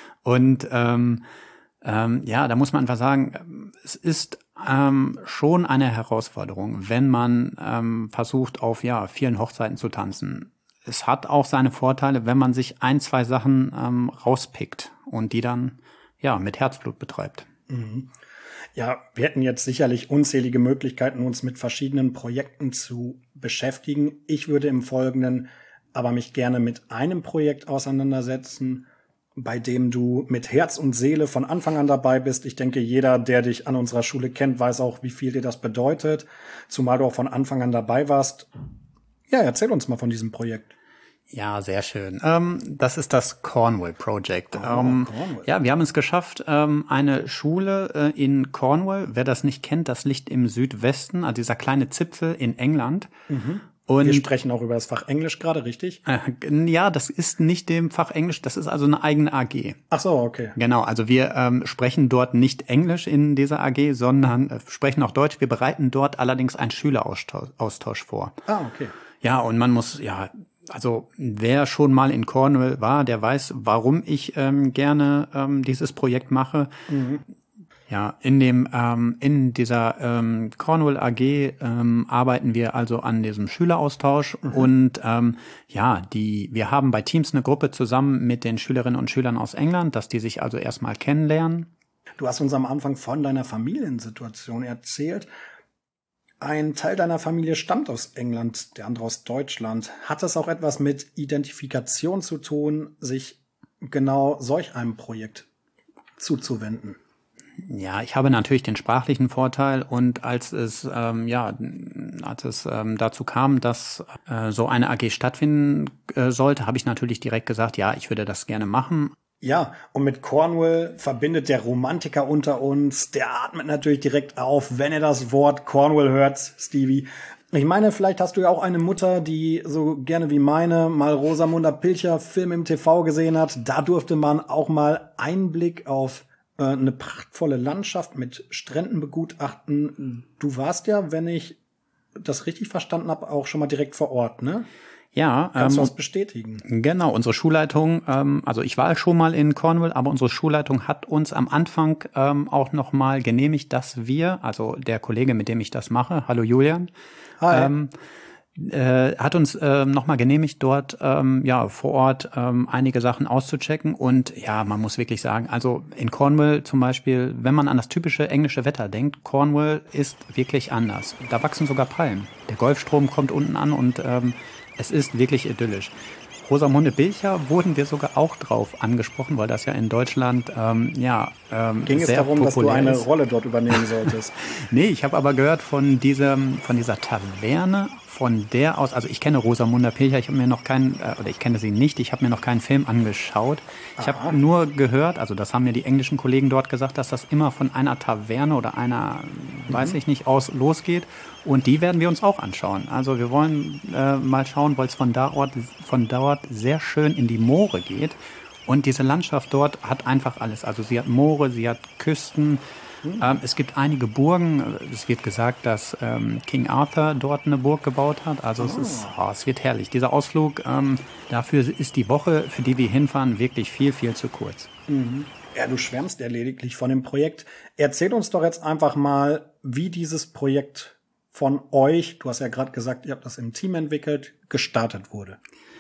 Und ähm, ähm, ja, da muss man einfach sagen, es ist ähm, schon eine Herausforderung, wenn man ähm, versucht, auf ja vielen Hochzeiten zu tanzen. Es hat auch seine Vorteile, wenn man sich ein, zwei Sachen ähm, rauspickt und die dann ja mit Herzblut betreibt. Mhm. Ja, wir hätten jetzt sicherlich unzählige Möglichkeiten, uns mit verschiedenen Projekten zu beschäftigen. Ich würde im Folgenden aber mich gerne mit einem Projekt auseinandersetzen, bei dem du mit Herz und Seele von Anfang an dabei bist. Ich denke, jeder, der dich an unserer Schule kennt, weiß auch, wie viel dir das bedeutet, zumal du auch von Anfang an dabei warst. Ja, erzähl uns mal von diesem Projekt. Ja, sehr schön. Ähm, das ist das Cornwall Project. Oh, ähm, Cornwall. Ja, wir haben es geschafft, ähm, eine Schule äh, in Cornwall, wer das nicht kennt, das liegt im Südwesten, also dieser kleine Zipfel in England. Mhm. Und wir sprechen auch über das Fach Englisch gerade, richtig? Äh, ja, das ist nicht dem Fach Englisch, das ist also eine eigene A G. Ach so, okay. Genau, also wir ähm, sprechen dort nicht Englisch in dieser A G, sondern äh, sprechen auch Deutsch. Wir bereiten dort allerdings einen Schüleraustausch vor. Ah, okay. Ja, und man muss, ja, also wer schon mal in Cornwall war, der weiß, warum ich ähm, gerne ähm, dieses Projekt mache. Mhm. Ja, in dem ähm, in dieser ähm, Cornwall A G ähm, arbeiten wir also an diesem Schüleraustausch mhm. und ähm, ja, die wir haben bei Teams eine Gruppe zusammen mit den Schülerinnen und Schülern aus England, dass die sich also erstmal kennenlernen. Du hast uns am Anfang von deiner Familiensituation erzählt. Ein Teil deiner Familie stammt aus England, der andere aus Deutschland. Hat das auch etwas mit Identifikation zu tun, sich genau solch einem Projekt zuzuwenden? Ja, ich habe natürlich den sprachlichen Vorteil und als es ähm, ja als es ähm, dazu kam, dass äh, so eine A G stattfinden äh, sollte, habe ich natürlich direkt gesagt, ja, ich würde das gerne machen. Ja, und mit Cornwall verbindet der Romantiker unter uns, der atmet natürlich direkt auf, wenn er das Wort Cornwall hört, Stevie. Ich meine, vielleicht hast du ja auch eine Mutter, die so gerne wie meine mal Rosamunde Pilcher Film im T V gesehen hat. Da durfte man auch mal Einblick auf äh, eine prachtvolle Landschaft mit Stränden begutachten. Du warst ja, wenn ich das richtig verstanden habe, auch schon mal direkt vor Ort, ne? Ja, Kannst ähm, du das bestätigen? Genau, unsere Schulleitung, ähm, also ich war schon mal in Cornwall, aber unsere Schulleitung hat uns am Anfang ähm, auch nochmal genehmigt, dass wir, also der Kollege, mit dem ich das mache, hallo Julian, Hi. ähm, äh, hat uns ähm, nochmal genehmigt, dort ähm, ja vor Ort ähm, einige Sachen auszuchecken. Und ja, man muss wirklich sagen, also in Cornwall zum Beispiel, wenn man an das typische englische Wetter denkt, Cornwall ist wirklich anders. Da wachsen sogar Palmen. Der Golfstrom kommt unten an und ähm, es ist wirklich idyllisch. Rosamunde Pilcher wurden wir sogar auch drauf angesprochen, weil das ja in Deutschland ähm, ja ähm, Ging es sehr darum, dass du populär eine ist. Rolle dort übernehmen solltest? Nee, ich habe aber gehört von diesem, von dieser Taverne, von der aus, also ich kenne Rosamunde Pilcher, ich habe mir noch keinen, äh, oder ich kenne sie nicht, ich habe mir noch keinen Film angeschaut. Ich habe nur gehört, also das haben mir die englischen Kollegen dort gesagt, dass das immer von einer Taverne oder einer, mhm. weiß ich nicht, aus losgeht. Und die werden wir uns auch anschauen. Also wir wollen äh, mal schauen, weil es von da Ort, von dort sehr schön in die Moore geht. Und diese Landschaft dort hat einfach alles. Also sie hat Moore, sie hat Küsten. Mhm. Ähm, es gibt einige Burgen. Es wird gesagt, dass ähm, King Arthur dort eine Burg gebaut hat. Also oh. es ist, oh, es wird herrlich. Dieser Ausflug, ähm, dafür ist die Woche, für die wir hinfahren, wirklich viel, viel zu kurz. Mhm. Ja, du schwärmst ja lediglich von dem Projekt. Erzähl uns doch jetzt einfach mal, wie dieses Projekt von euch, du hast ja gerade gesagt, ihr habt das im Team entwickelt, gestartet wurde.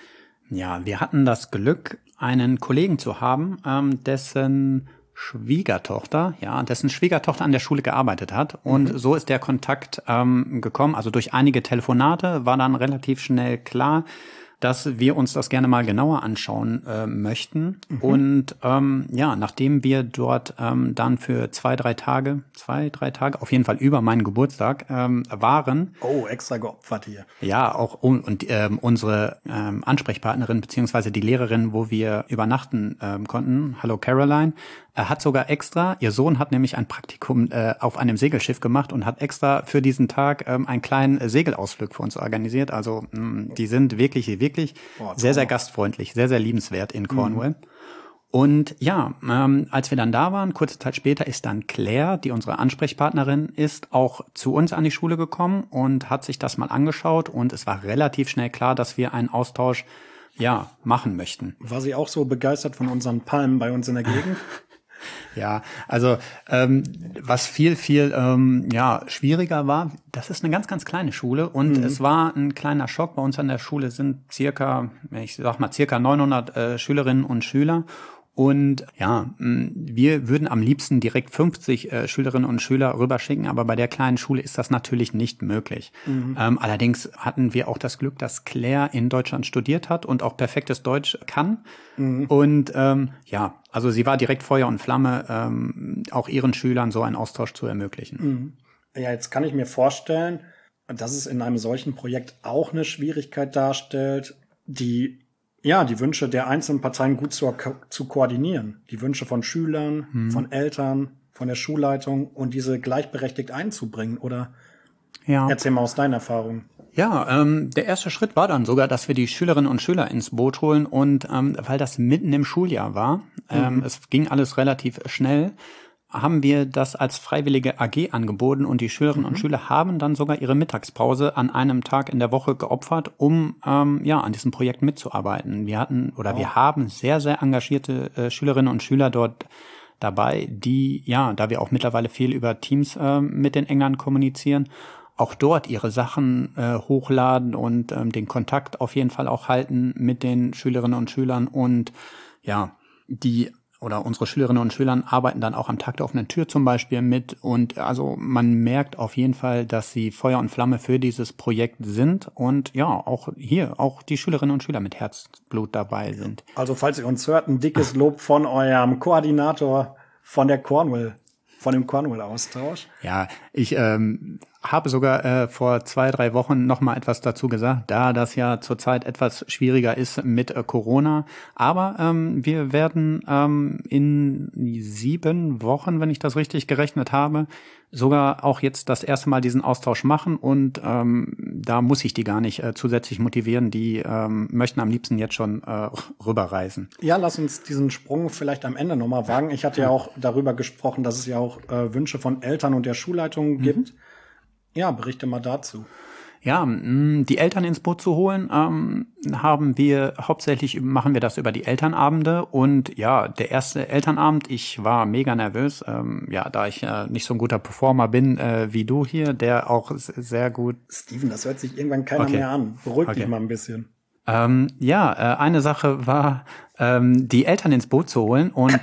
Ja, wir hatten das Glück, einen Kollegen zu haben, ähm, dessen Schwiegertochter, ja, dessen Schwiegertochter an der Schule gearbeitet hat. Und mhm. so ist der Kontakt ähm, gekommen. Also durch einige Telefonate war dann relativ schnell klar, dass wir uns das gerne mal genauer anschauen äh, möchten. Mhm. Und ähm, ja, nachdem wir dort ähm, dann für zwei, drei Tage, zwei, drei Tage, auf jeden Fall über meinen Geburtstag ähm, waren. Oh, extra geopfert hier. Ja, auch um, und ähm, unsere ähm, Ansprechpartnerin beziehungsweise die Lehrerin, wo wir übernachten ähm, konnten, hallo Caroline, er hat sogar extra, ihr Sohn hat nämlich ein Praktikum äh, auf einem Segelschiff gemacht und hat extra für diesen Tag ähm, einen kleinen äh, Segelausflug für uns organisiert. Also mh, die sind wirklich, wirklich oh, sehr, sehr gastfreundlich, sehr, sehr liebenswert in Cornwall. Mhm. Und ja, ähm, als wir dann da waren, kurze Zeit später ist dann Claire, die unsere Ansprechpartnerin ist, auch zu uns an die Schule gekommen und hat sich das mal angeschaut. Und es war relativ schnell klar, dass wir einen Austausch ja machen möchten. War sie auch so begeistert von unseren Palmen bei uns in der Gegend? Ja, also ähm, was viel, viel ähm, ja schwieriger war, das ist eine ganz, ganz kleine Schule und mhm. es war ein kleiner Schock. Bei uns an der Schule sind circa, ich sag mal, circa neunhundert äh, Schülerinnen und Schüler. Und ja, wir würden am liebsten direkt fünfzig äh, Schülerinnen und Schüler rüberschicken, aber bei der kleinen Schule ist das natürlich nicht möglich. Mhm. Ähm, allerdings hatten wir auch das Glück, dass Claire in Deutschland studiert hat und auch perfektes Deutsch kann. Mhm. Und ähm, ja, also sie war direkt Feuer und Flamme, ähm, auch ihren Schülern so einen Austausch zu ermöglichen. Mhm. Ja, jetzt kann ich mir vorstellen, dass es in einem solchen Projekt auch eine Schwierigkeit darstellt, die Ja, die Wünsche der einzelnen Parteien gut zu, zu koordinieren. Die Wünsche von Schülern, hm. von Eltern, von der Schulleitung und diese gleichberechtigt einzubringen, oder? Ja. Erzähl mal aus deiner Erfahrung. Ja, ähm, der erste Schritt war dann sogar, dass wir die Schülerinnen und Schüler ins Boot holen und ähm, weil das mitten im Schuljahr war, ähm, mhm. es ging alles relativ schnell, haben wir das als freiwillige A G angeboten und die Schülerinnen mhm. und Schüler haben dann sogar ihre Mittagspause an einem Tag in der Woche geopfert, um ähm, ja an diesem Projekt mitzuarbeiten. Wir hatten oder wow. wir haben sehr, sehr engagierte äh, Schülerinnen und Schüler dort dabei, die, ja, da wir auch mittlerweile viel über Teams äh, mit den Engländern kommunizieren, auch dort ihre Sachen äh, hochladen und ähm, den Kontakt auf jeden Fall auch halten mit den Schülerinnen und Schülern und ja, die oder unsere Schülerinnen und Schüler arbeiten dann auch am Tag der offenen Tür zum Beispiel mit und also man merkt auf jeden Fall, dass sie Feuer und Flamme für dieses Projekt sind und ja, auch hier, auch die Schülerinnen und Schüler mit Herzblut dabei sind. Also falls ihr uns hört, ein dickes Lob von eurem Koordinator von der Cornwall, von dem Cornwall-Austausch. Ja, ich ähm, habe sogar äh, vor zwei, drei Wochen noch mal etwas dazu gesagt, da das ja zurzeit etwas schwieriger ist mit äh, Corona. Aber ähm, wir werden ähm, in sieben Wochen, wenn ich das richtig gerechnet habe, sogar auch jetzt das erste Mal diesen Austausch machen. Und ähm, da muss ich die gar nicht äh, zusätzlich motivieren. Die ähm, möchten am liebsten jetzt schon äh, rüberreisen. Ja, lass uns diesen Sprung vielleicht am Ende noch mal wagen. Ich hatte ja auch darüber gesprochen, dass es ja auch äh, Wünsche von Eltern und der Schulleitung mhm. gibt. Ja, berichte mal dazu. Ja, mh, die Eltern ins Boot zu holen, ähm, haben wir hauptsächlich, machen wir das über die Elternabende. Und ja, der erste Elternabend, ich war mega nervös, ähm, ja, da ich äh, nicht so ein guter Performer bin äh, wie du hier, der auch s- sehr gut. Steven, das hört sich irgendwann keiner Okay. mehr an. Beruhig Okay. dich mal ein bisschen. Ähm, ja, äh, eine Sache war, ähm, die Eltern ins Boot zu holen und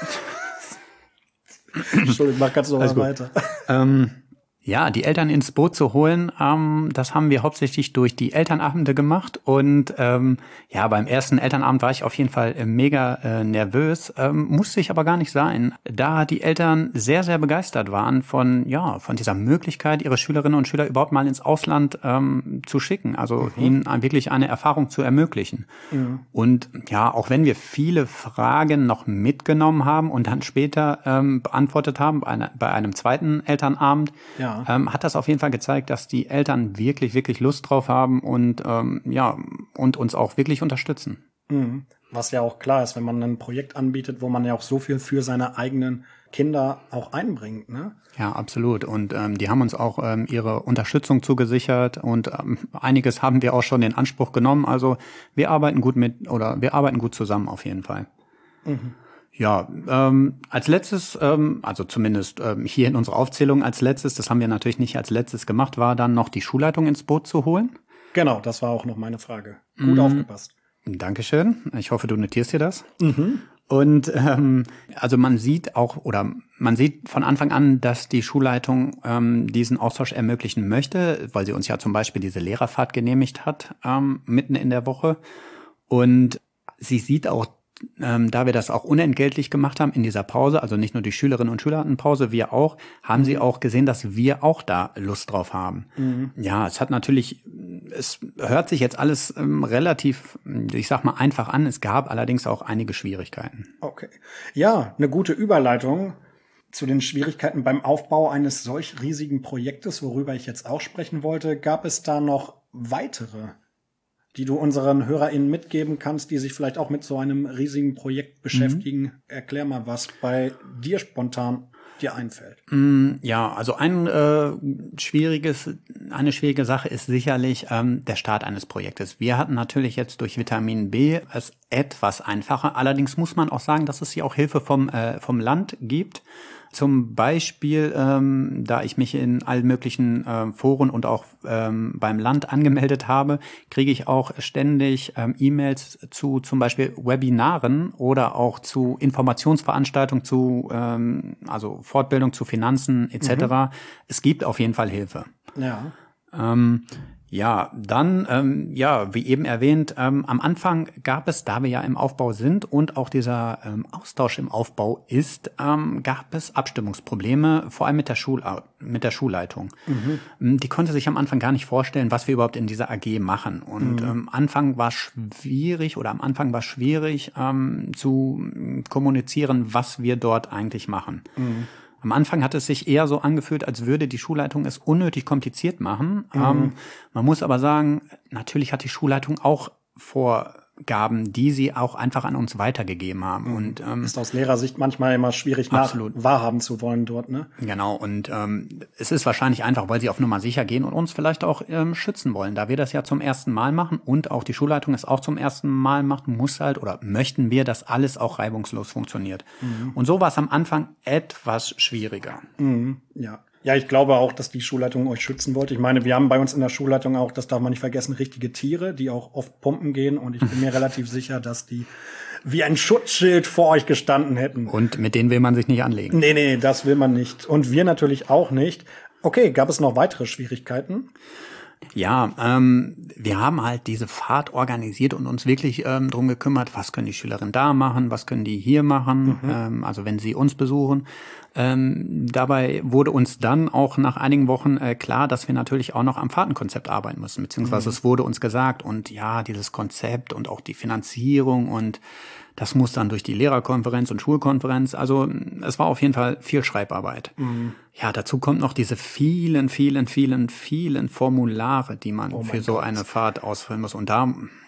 Entschuldigung, mach ganz normal Alles gut. weiter. ähm, ja, die Eltern ins Boot zu holen, ähm, das haben wir hauptsächlich durch die Elternabende gemacht. Und ähm, ja, beim ersten Elternabend war ich auf jeden Fall äh, mega äh, nervös, ähm, musste ich aber gar nicht sein, da die Eltern sehr, sehr begeistert waren von ja von dieser Möglichkeit, ihre Schülerinnen und Schüler überhaupt mal ins Ausland ähm, zu schicken, also mhm. ihnen ein, wirklich eine Erfahrung zu ermöglichen. Mhm. Und ja, auch wenn wir viele Fragen noch mitgenommen haben und dann später ähm, beantwortet haben bei, einer, bei einem zweiten Elternabend, Ja. Ähm, hat das auf jeden Fall gezeigt, dass die Eltern wirklich, wirklich Lust drauf haben und ähm, ja und uns auch wirklich unterstützen. Mhm. Was ja auch klar ist, wenn man ein Projekt anbietet, wo man ja auch so viel für seine eigenen Kinder auch einbringt, ne? Ja, absolut. Und ähm, die haben uns auch ähm, ihre Unterstützung zugesichert und ähm, einiges haben wir auch schon in Anspruch genommen. Also wir arbeiten gut mit oder wir arbeiten gut zusammen auf jeden Fall. Mhm. Ja, ähm, als letztes, ähm, also zumindest ähm, hier in unserer Aufzählung als letztes, das haben wir natürlich nicht als letztes gemacht, war dann noch die Schulleitung ins Boot zu holen. Genau, das war auch noch meine Frage. Gut mm. aufgepasst. Dankeschön. Ich hoffe, du notierst dir das. Mhm. Und ähm, also man sieht auch oder man sieht von Anfang an, dass die Schulleitung ähm, diesen Austausch ermöglichen möchte, weil sie uns ja zum Beispiel diese Lehrerfahrt genehmigt hat ähm, mitten in der Woche. Und sie sieht auch, Ähm, da wir das auch unentgeltlich gemacht haben in dieser Pause, also nicht nur die Schülerinnen und Schüler hatten Pause, wir auch, haben mhm. sie auch gesehen, dass wir auch da Lust drauf haben. Mhm. Ja, es hat natürlich, es hört sich jetzt alles ähm, relativ, ich sag mal, einfach an. Es gab allerdings auch einige Schwierigkeiten. Okay. Ja, eine gute Überleitung zu den Schwierigkeiten beim Aufbau eines solch riesigen Projektes, worüber ich jetzt auch sprechen wollte. Gab es da noch weitere, die du unseren HörerInnen mitgeben kannst, die sich vielleicht auch mit so einem riesigen Projekt beschäftigen? Mhm. Erklär mal, was bei dir spontan dir einfällt. Ja, also ein äh, schwieriges, eine schwierige Sache ist sicherlich ähm, der Start eines Projektes. Wir hatten natürlich jetzt durch Vitamin B es etwas einfacher. Allerdings muss man auch sagen, dass es hier auch Hilfe vom äh, vom Land gibt. Zum Beispiel, ähm, da ich mich in allen möglichen äh, Foren und auch ähm, beim Land angemeldet habe, kriege ich auch ständig ähm, E-Mails zu zum Beispiel Webinaren oder auch zu Informationsveranstaltungen, zu ähm, also Fortbildung zu Finanzen et cetera. Mhm. Es gibt auf jeden Fall Hilfe. Ja. Ähm, Ja, dann, ähm, ja, wie eben erwähnt, ähm, am Anfang gab es, da wir ja im Aufbau sind und auch dieser ähm, Austausch im Aufbau ist, ähm, gab es Abstimmungsprobleme, vor allem mit der Schul mit der Schulleitung. Mhm. Die konnte sich am Anfang gar nicht vorstellen, was wir überhaupt in dieser A G machen. Und mhm. ähm, Anfang war schwierig oder am Anfang war schwierig ähm, zu kommunizieren, was wir dort eigentlich machen. Mhm. Am Anfang hat es sich eher so angefühlt, als würde die Schulleitung es unnötig kompliziert machen. Mhm. Ähm, man muss aber sagen, natürlich hat die Schulleitung auch Vorgaben, die sie auch einfach an uns weitergegeben haben. Mhm. Und ähm, ist aus Lehrersicht manchmal immer schwierig, nach wahrhaben zu wollen dort, ne? Genau. Und ähm, es ist wahrscheinlich einfach, weil sie auf Nummer sicher gehen und uns vielleicht auch ähm, schützen wollen. Da wir das ja zum ersten Mal machen und auch die Schulleitung es auch zum ersten Mal macht, muss halt oder möchten wir, dass alles auch reibungslos funktioniert. Mhm. Und so war es am Anfang etwas schwieriger. Mhm. Ja. Ja, ich glaube auch, dass die Schulleitung euch schützen wollte. Ich meine, wir haben bei uns in der Schulleitung auch, das darf man nicht vergessen, richtige Tiere, die auch oft pumpen gehen. Und ich bin mir relativ sicher, dass die wie ein Schutzschild vor euch gestanden hätten. Und mit denen will man sich nicht anlegen. Nee, nee, das will man nicht. Und wir natürlich auch nicht. Okay, gab es noch weitere Schwierigkeiten? Ja, ähm, wir haben halt diese Fahrt organisiert und uns wirklich ähm, drum gekümmert, was können die Schülerinnen da machen, was können die hier machen, mhm. ähm, also wenn sie uns besuchen. Ähm, dabei wurde uns dann auch nach einigen Wochen äh, klar, dass wir natürlich auch noch am Fahrtenkonzept arbeiten müssen, beziehungsweise mhm. es wurde uns gesagt und ja, dieses Konzept und auch die Finanzierung und das muss dann durch die Lehrerkonferenz und Schulkonferenz. Also es war auf jeden Fall viel Schreibarbeit. Mhm. Ja, dazu kommt noch diese vielen, vielen, vielen, vielen Formulare, die man oh für so Gott. eine Fahrt ausfüllen muss. Und da,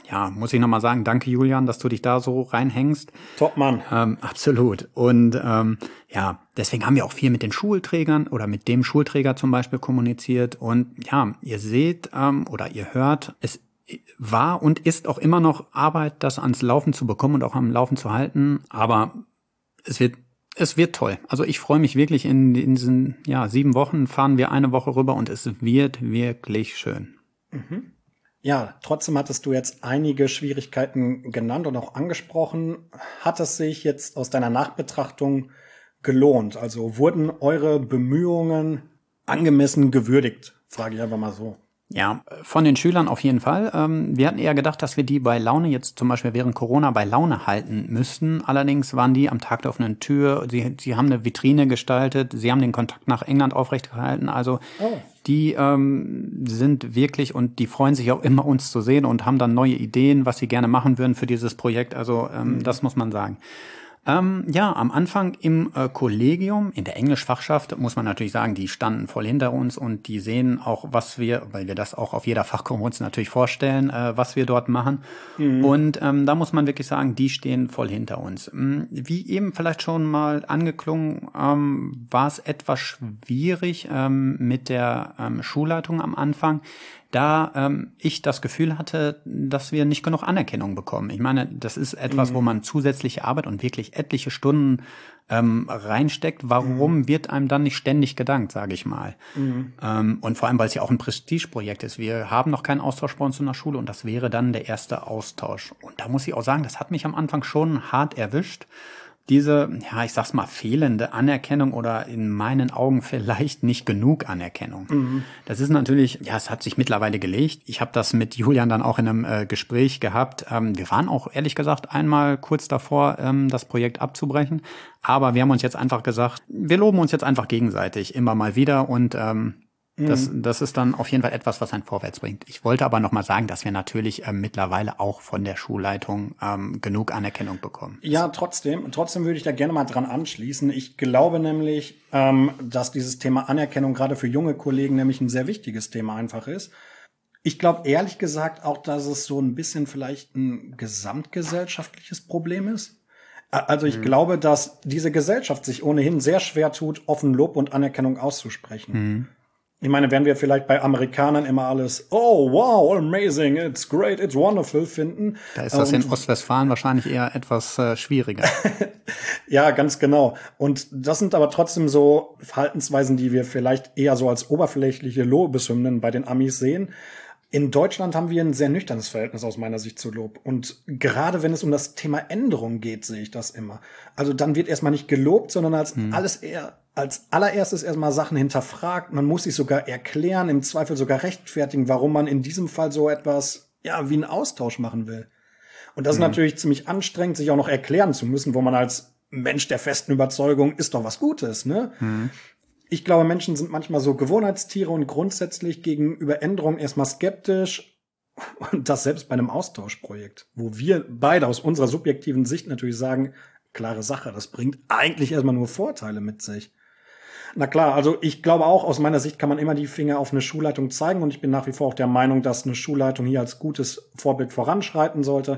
Ja, muss ich nochmal sagen, danke Julian, dass du dich da so reinhängst. Top, Mann. Ähm, absolut. Und ähm, ja, deswegen haben wir auch viel mit den Schulträgern oder mit dem Schulträger zum Beispiel kommuniziert. Und ja, ihr seht ähm, oder ihr hört, es war und ist auch immer noch Arbeit, das ans Laufen zu bekommen und auch am Laufen zu halten. Aber es wird es wird toll. Also ich freue mich wirklich, in, in diesen ja sieben Wochen fahren wir eine Woche rüber und es wird wirklich schön. Mhm. Ja, trotzdem hattest du jetzt einige Schwierigkeiten genannt und auch angesprochen. Hat es sich jetzt aus deiner Nachbetrachtung gelohnt? Also wurden eure Bemühungen angemessen gewürdigt? Frage ich einfach mal so. Ja, von den Schülern auf jeden Fall. Ähm, wir hatten eher gedacht, dass wir die bei Laune jetzt zum Beispiel während Corona bei Laune halten müssten. Allerdings waren die am Tag der offenen Tür. Sie, sie haben eine Vitrine gestaltet. Sie haben den Kontakt nach England aufrechterhalten. Also oh. die ähm, sind wirklich und die freuen sich auch immer, uns zu sehen und haben dann neue Ideen, was sie gerne machen würden für dieses Projekt. Also ähm, mhm. das muss man sagen. Ähm, ja, am Anfang im äh, Kollegium, in der Englischfachschaft, muss man natürlich sagen, die standen voll hinter uns und die sehen auch, was wir, weil wir das auch auf jeder Fachkonferenz natürlich vorstellen, äh, was wir dort machen. Mhm. Und ähm, da muss man wirklich sagen, die stehen voll hinter uns. Wie eben vielleicht schon mal angeklungen, ähm, war es etwas schwierig ähm, mit der ähm, Schulleitung am Anfang, da ähm, ich das Gefühl hatte, dass wir nicht genug Anerkennung bekommen. Ich meine, das ist etwas, mhm. wo man zusätzliche Arbeit und wirklich etliche Stunden ähm, reinsteckt. Warum mhm. wird einem dann nicht ständig gedankt, sage ich mal? Mhm. Ähm, und vor allem, weil es ja auch ein Prestigeprojekt ist. Wir haben noch keinen Austausch bei uns in der Schule und das wäre dann der erste Austausch. Und da muss ich auch sagen, das hat mich am Anfang schon hart erwischt. Diese, ja, ich sag's mal, fehlende Anerkennung oder in meinen Augen vielleicht nicht genug Anerkennung. Mhm. Das ist natürlich, ja, es hat sich mittlerweile gelegt. Ich habe das mit Julian dann auch in einem äh, Gespräch gehabt. Ähm, wir waren auch ehrlich gesagt einmal kurz davor, ähm, das Projekt abzubrechen. Aber wir haben uns jetzt einfach gesagt, wir loben uns jetzt einfach gegenseitig immer mal wieder und ähm, Das, das ist dann auf jeden Fall etwas, was einen vorwärts bringt. Ich wollte aber noch mal sagen, dass wir natürlich ähm, mittlerweile auch von der Schulleitung ähm, genug Anerkennung bekommen. Ja, trotzdem. Trotzdem würde ich da gerne mal dran anschließen. Ich glaube nämlich, ähm, dass dieses Thema Anerkennung gerade für junge Kollegen nämlich ein sehr wichtiges Thema einfach ist. Ich glaube ehrlich gesagt auch, dass es so ein bisschen vielleicht ein gesamtgesellschaftliches Problem ist. Also ich mhm. glaube, dass diese Gesellschaft sich ohnehin sehr schwer tut, offen Lob und Anerkennung auszusprechen. Mhm. Ich meine, wenn wir vielleicht bei Amerikanern immer alles, oh, wow, amazing, it's great, it's wonderful finden. Da ist das und, in Ostwestfalen wahrscheinlich eher etwas äh, schwieriger. Ja, ganz genau. Und das sind aber trotzdem so Verhaltensweisen, die wir vielleicht eher so als oberflächliche Lobeshymnen bei den Amis sehen. In Deutschland haben wir ein sehr nüchternes Verhältnis aus meiner Sicht zu Lob. Und gerade wenn es um das Thema Änderung geht, sehe ich das immer. Also dann wird erstmal nicht gelobt, sondern als hm. alles eher als allererstes erstmal Sachen hinterfragt. Man muss sich sogar erklären, im Zweifel sogar rechtfertigen, warum man in diesem Fall so etwas, ja, wie einen Austausch machen will. Und das mhm. ist natürlich ziemlich anstrengend, sich auch noch erklären zu müssen, wo man als Mensch der festen Überzeugung ist doch was Gutes, ne? Mhm. Ich glaube, Menschen sind manchmal so Gewohnheitstiere und grundsätzlich gegenüber Änderungen erstmal skeptisch. Und das selbst bei einem Austauschprojekt, wo wir beide aus unserer subjektiven Sicht natürlich sagen, klare Sache, das bringt eigentlich erstmal nur Vorteile mit sich. Na klar, also ich glaube auch, aus meiner Sicht kann man immer die Finger auf eine Schulleitung zeigen und ich bin nach wie vor auch der Meinung, dass eine Schulleitung hier als gutes Vorbild voranschreiten sollte.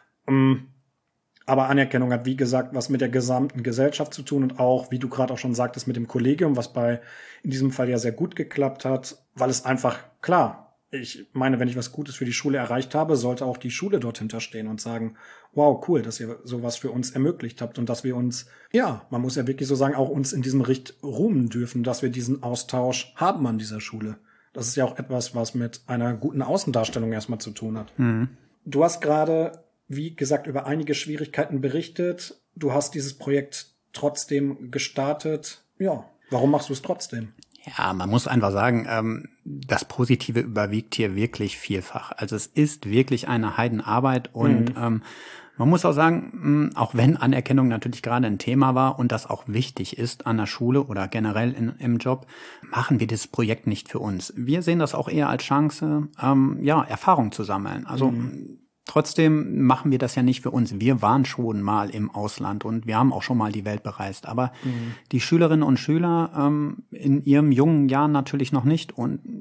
Aber Anerkennung hat, wie gesagt, was mit der gesamten Gesellschaft zu tun und auch, wie du gerade auch schon sagtest, mit dem Kollegium, was bei in diesem Fall ja sehr gut geklappt hat, weil es einfach, klar, ich meine, wenn ich was Gutes für die Schule erreicht habe, sollte auch die Schule dort hinterstehen und sagen, wow, cool, dass ihr sowas für uns ermöglicht habt und dass wir uns, ja, man muss ja wirklich so sagen, auch uns in diesem Richt ruhen dürfen, dass wir diesen Austausch haben an dieser Schule. Das ist ja auch etwas, was mit einer guten Außendarstellung erstmal zu tun hat. Mhm. Du hast gerade, wie gesagt, über einige Schwierigkeiten berichtet. Du hast dieses Projekt trotzdem gestartet. Ja, warum machst du es trotzdem? Ja, man muss einfach sagen, ähm, das Positive überwiegt hier wirklich vielfach. Also es ist wirklich eine Heidenarbeit und mhm. ähm, man muss auch sagen, auch wenn Anerkennung natürlich gerade ein Thema war und das auch wichtig ist an der Schule oder generell in, im Job, machen wir das Projekt nicht für uns. Wir sehen das auch eher als Chance, ähm, ja, Erfahrung zu sammeln. Also mhm. Trotzdem machen wir das ja nicht für uns. Wir waren schon mal im Ausland und wir haben auch schon mal die Welt bereist. Aber mhm. die Schülerinnen und Schüler ähm, in ihrem jungen Jahr natürlich noch nicht. Und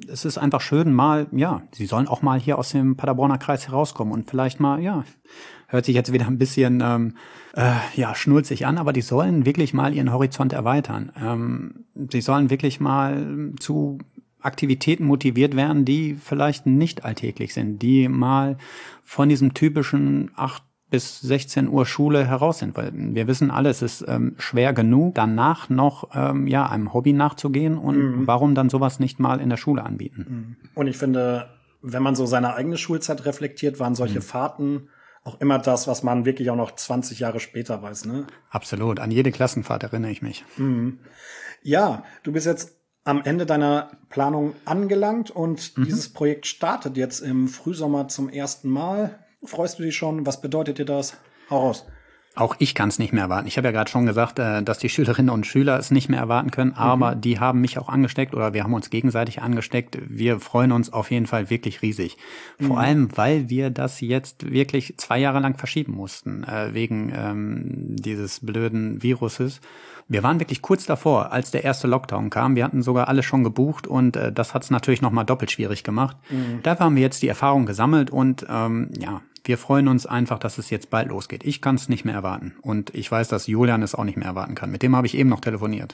es ist einfach schön mal, ja, sie sollen auch mal hier aus dem Paderborner Kreis herauskommen und vielleicht mal, ja, hört sich jetzt wieder ein bisschen, ähm, äh, ja, schnulzig an, aber die sollen wirklich mal ihren Horizont erweitern. Ähm, sie sollen wirklich mal zu Aktivitäten motiviert werden, die vielleicht nicht alltäglich sind, die mal von diesem typischen acht bis sechzehn Uhr Schule heraus sind, weil wir wissen alle, es ist ähm, schwer genug, danach noch ähm, ja einem Hobby nachzugehen und mhm. warum dann sowas nicht mal in der Schule anbieten? Und ich finde, wenn man so seine eigene Schulzeit reflektiert, waren solche mhm. Fahrten auch immer das, was man wirklich auch noch zwanzig Jahre später weiß, ne? Absolut, an jede Klassenfahrt erinnere ich mich. Mhm. Ja, du bist jetzt am Ende deiner Planung angelangt und mhm. dieses Projekt startet jetzt im Frühsommer zum ersten Mal. Freust du dich schon? Was bedeutet dir das? Hau raus. Auch ich kann es nicht mehr erwarten. Ich habe ja gerade schon gesagt, dass die Schülerinnen und Schüler es nicht mehr erwarten können, aber mhm. die haben mich auch angesteckt oder wir haben uns gegenseitig angesteckt. Wir freuen uns auf jeden Fall wirklich riesig. Vor mhm. allem, weil wir das jetzt wirklich zwei Jahre lang verschieben mussten, äh, wegen ähm, dieses blöden Viruses. Wir waren wirklich kurz davor, als der erste Lockdown kam. Wir hatten sogar alles schon gebucht und äh, das hat es natürlich nochmal doppelt schwierig gemacht. Mhm. Dafür haben wir jetzt die Erfahrung gesammelt und ähm, ja, wir freuen uns einfach, dass es jetzt bald losgeht. Ich kann es nicht mehr erwarten. Und ich weiß, dass Julian es auch nicht mehr erwarten kann. Mit dem habe ich eben noch telefoniert.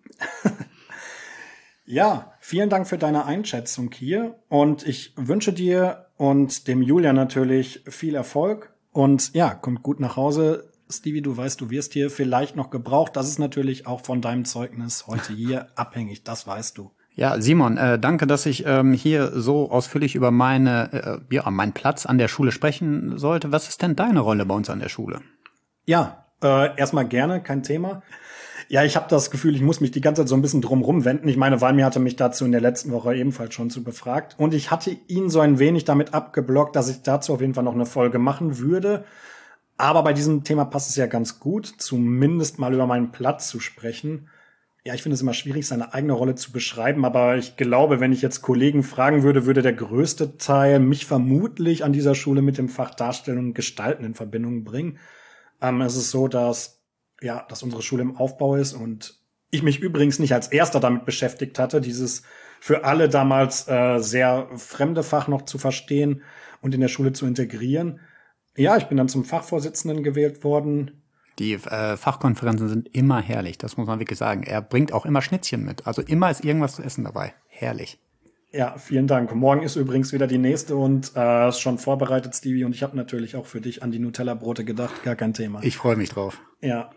Ja, vielen Dank für deine Einschätzung hier. Und ich wünsche dir und dem Julian natürlich viel Erfolg. Und ja, kommt gut nach Hause. Stevie, du weißt, du wirst hier vielleicht noch gebraucht. Das ist natürlich auch von deinem Zeugnis heute hier abhängig. Das weißt du. Ja, Simon, äh, danke, dass ich ähm, hier so ausführlich über meine, äh, ja, meinen Platz an der Schule sprechen sollte. Was ist denn deine Rolle bei uns an der Schule? Ja, äh, erstmal gerne, kein Thema. Ja, ich habe das Gefühl, ich muss mich die ganze Zeit so ein bisschen drumrum wenden. Ich meine, Walmir hatte mich dazu in der letzten Woche ebenfalls schon zu befragt. Und ich hatte ihn so ein wenig damit abgeblockt, dass ich dazu auf jeden Fall noch eine Folge machen würde. Aber bei diesem Thema passt es ja ganz gut, zumindest mal über meinen Platz zu sprechen. Ja, ich finde es immer schwierig, seine eigene Rolle zu beschreiben, aber ich glaube, wenn ich jetzt Kollegen fragen würde, würde der größte Teil mich vermutlich an dieser Schule mit dem Fach Darstellung und Gestalten in Verbindung bringen. Ähm, es ist so, dass, ja, dass unsere Schule im Aufbau ist und ich mich übrigens nicht als Erster damit beschäftigt hatte, dieses für alle damals äh, sehr fremde Fach noch zu verstehen und in der Schule zu integrieren. Ja, ich bin dann zum Fachvorsitzenden gewählt worden. Die äh, Fachkonferenzen sind immer herrlich, das muss man wirklich sagen. Er bringt auch immer Schnittchen mit, also immer ist irgendwas zu essen dabei. Herrlich. Ja, vielen Dank. Morgen ist übrigens wieder die nächste und äh, ist schon vorbereitet, Stevie. Und ich habe natürlich auch für dich an die Nutella-Brote gedacht, gar kein Thema. Ich freue mich drauf. Ja.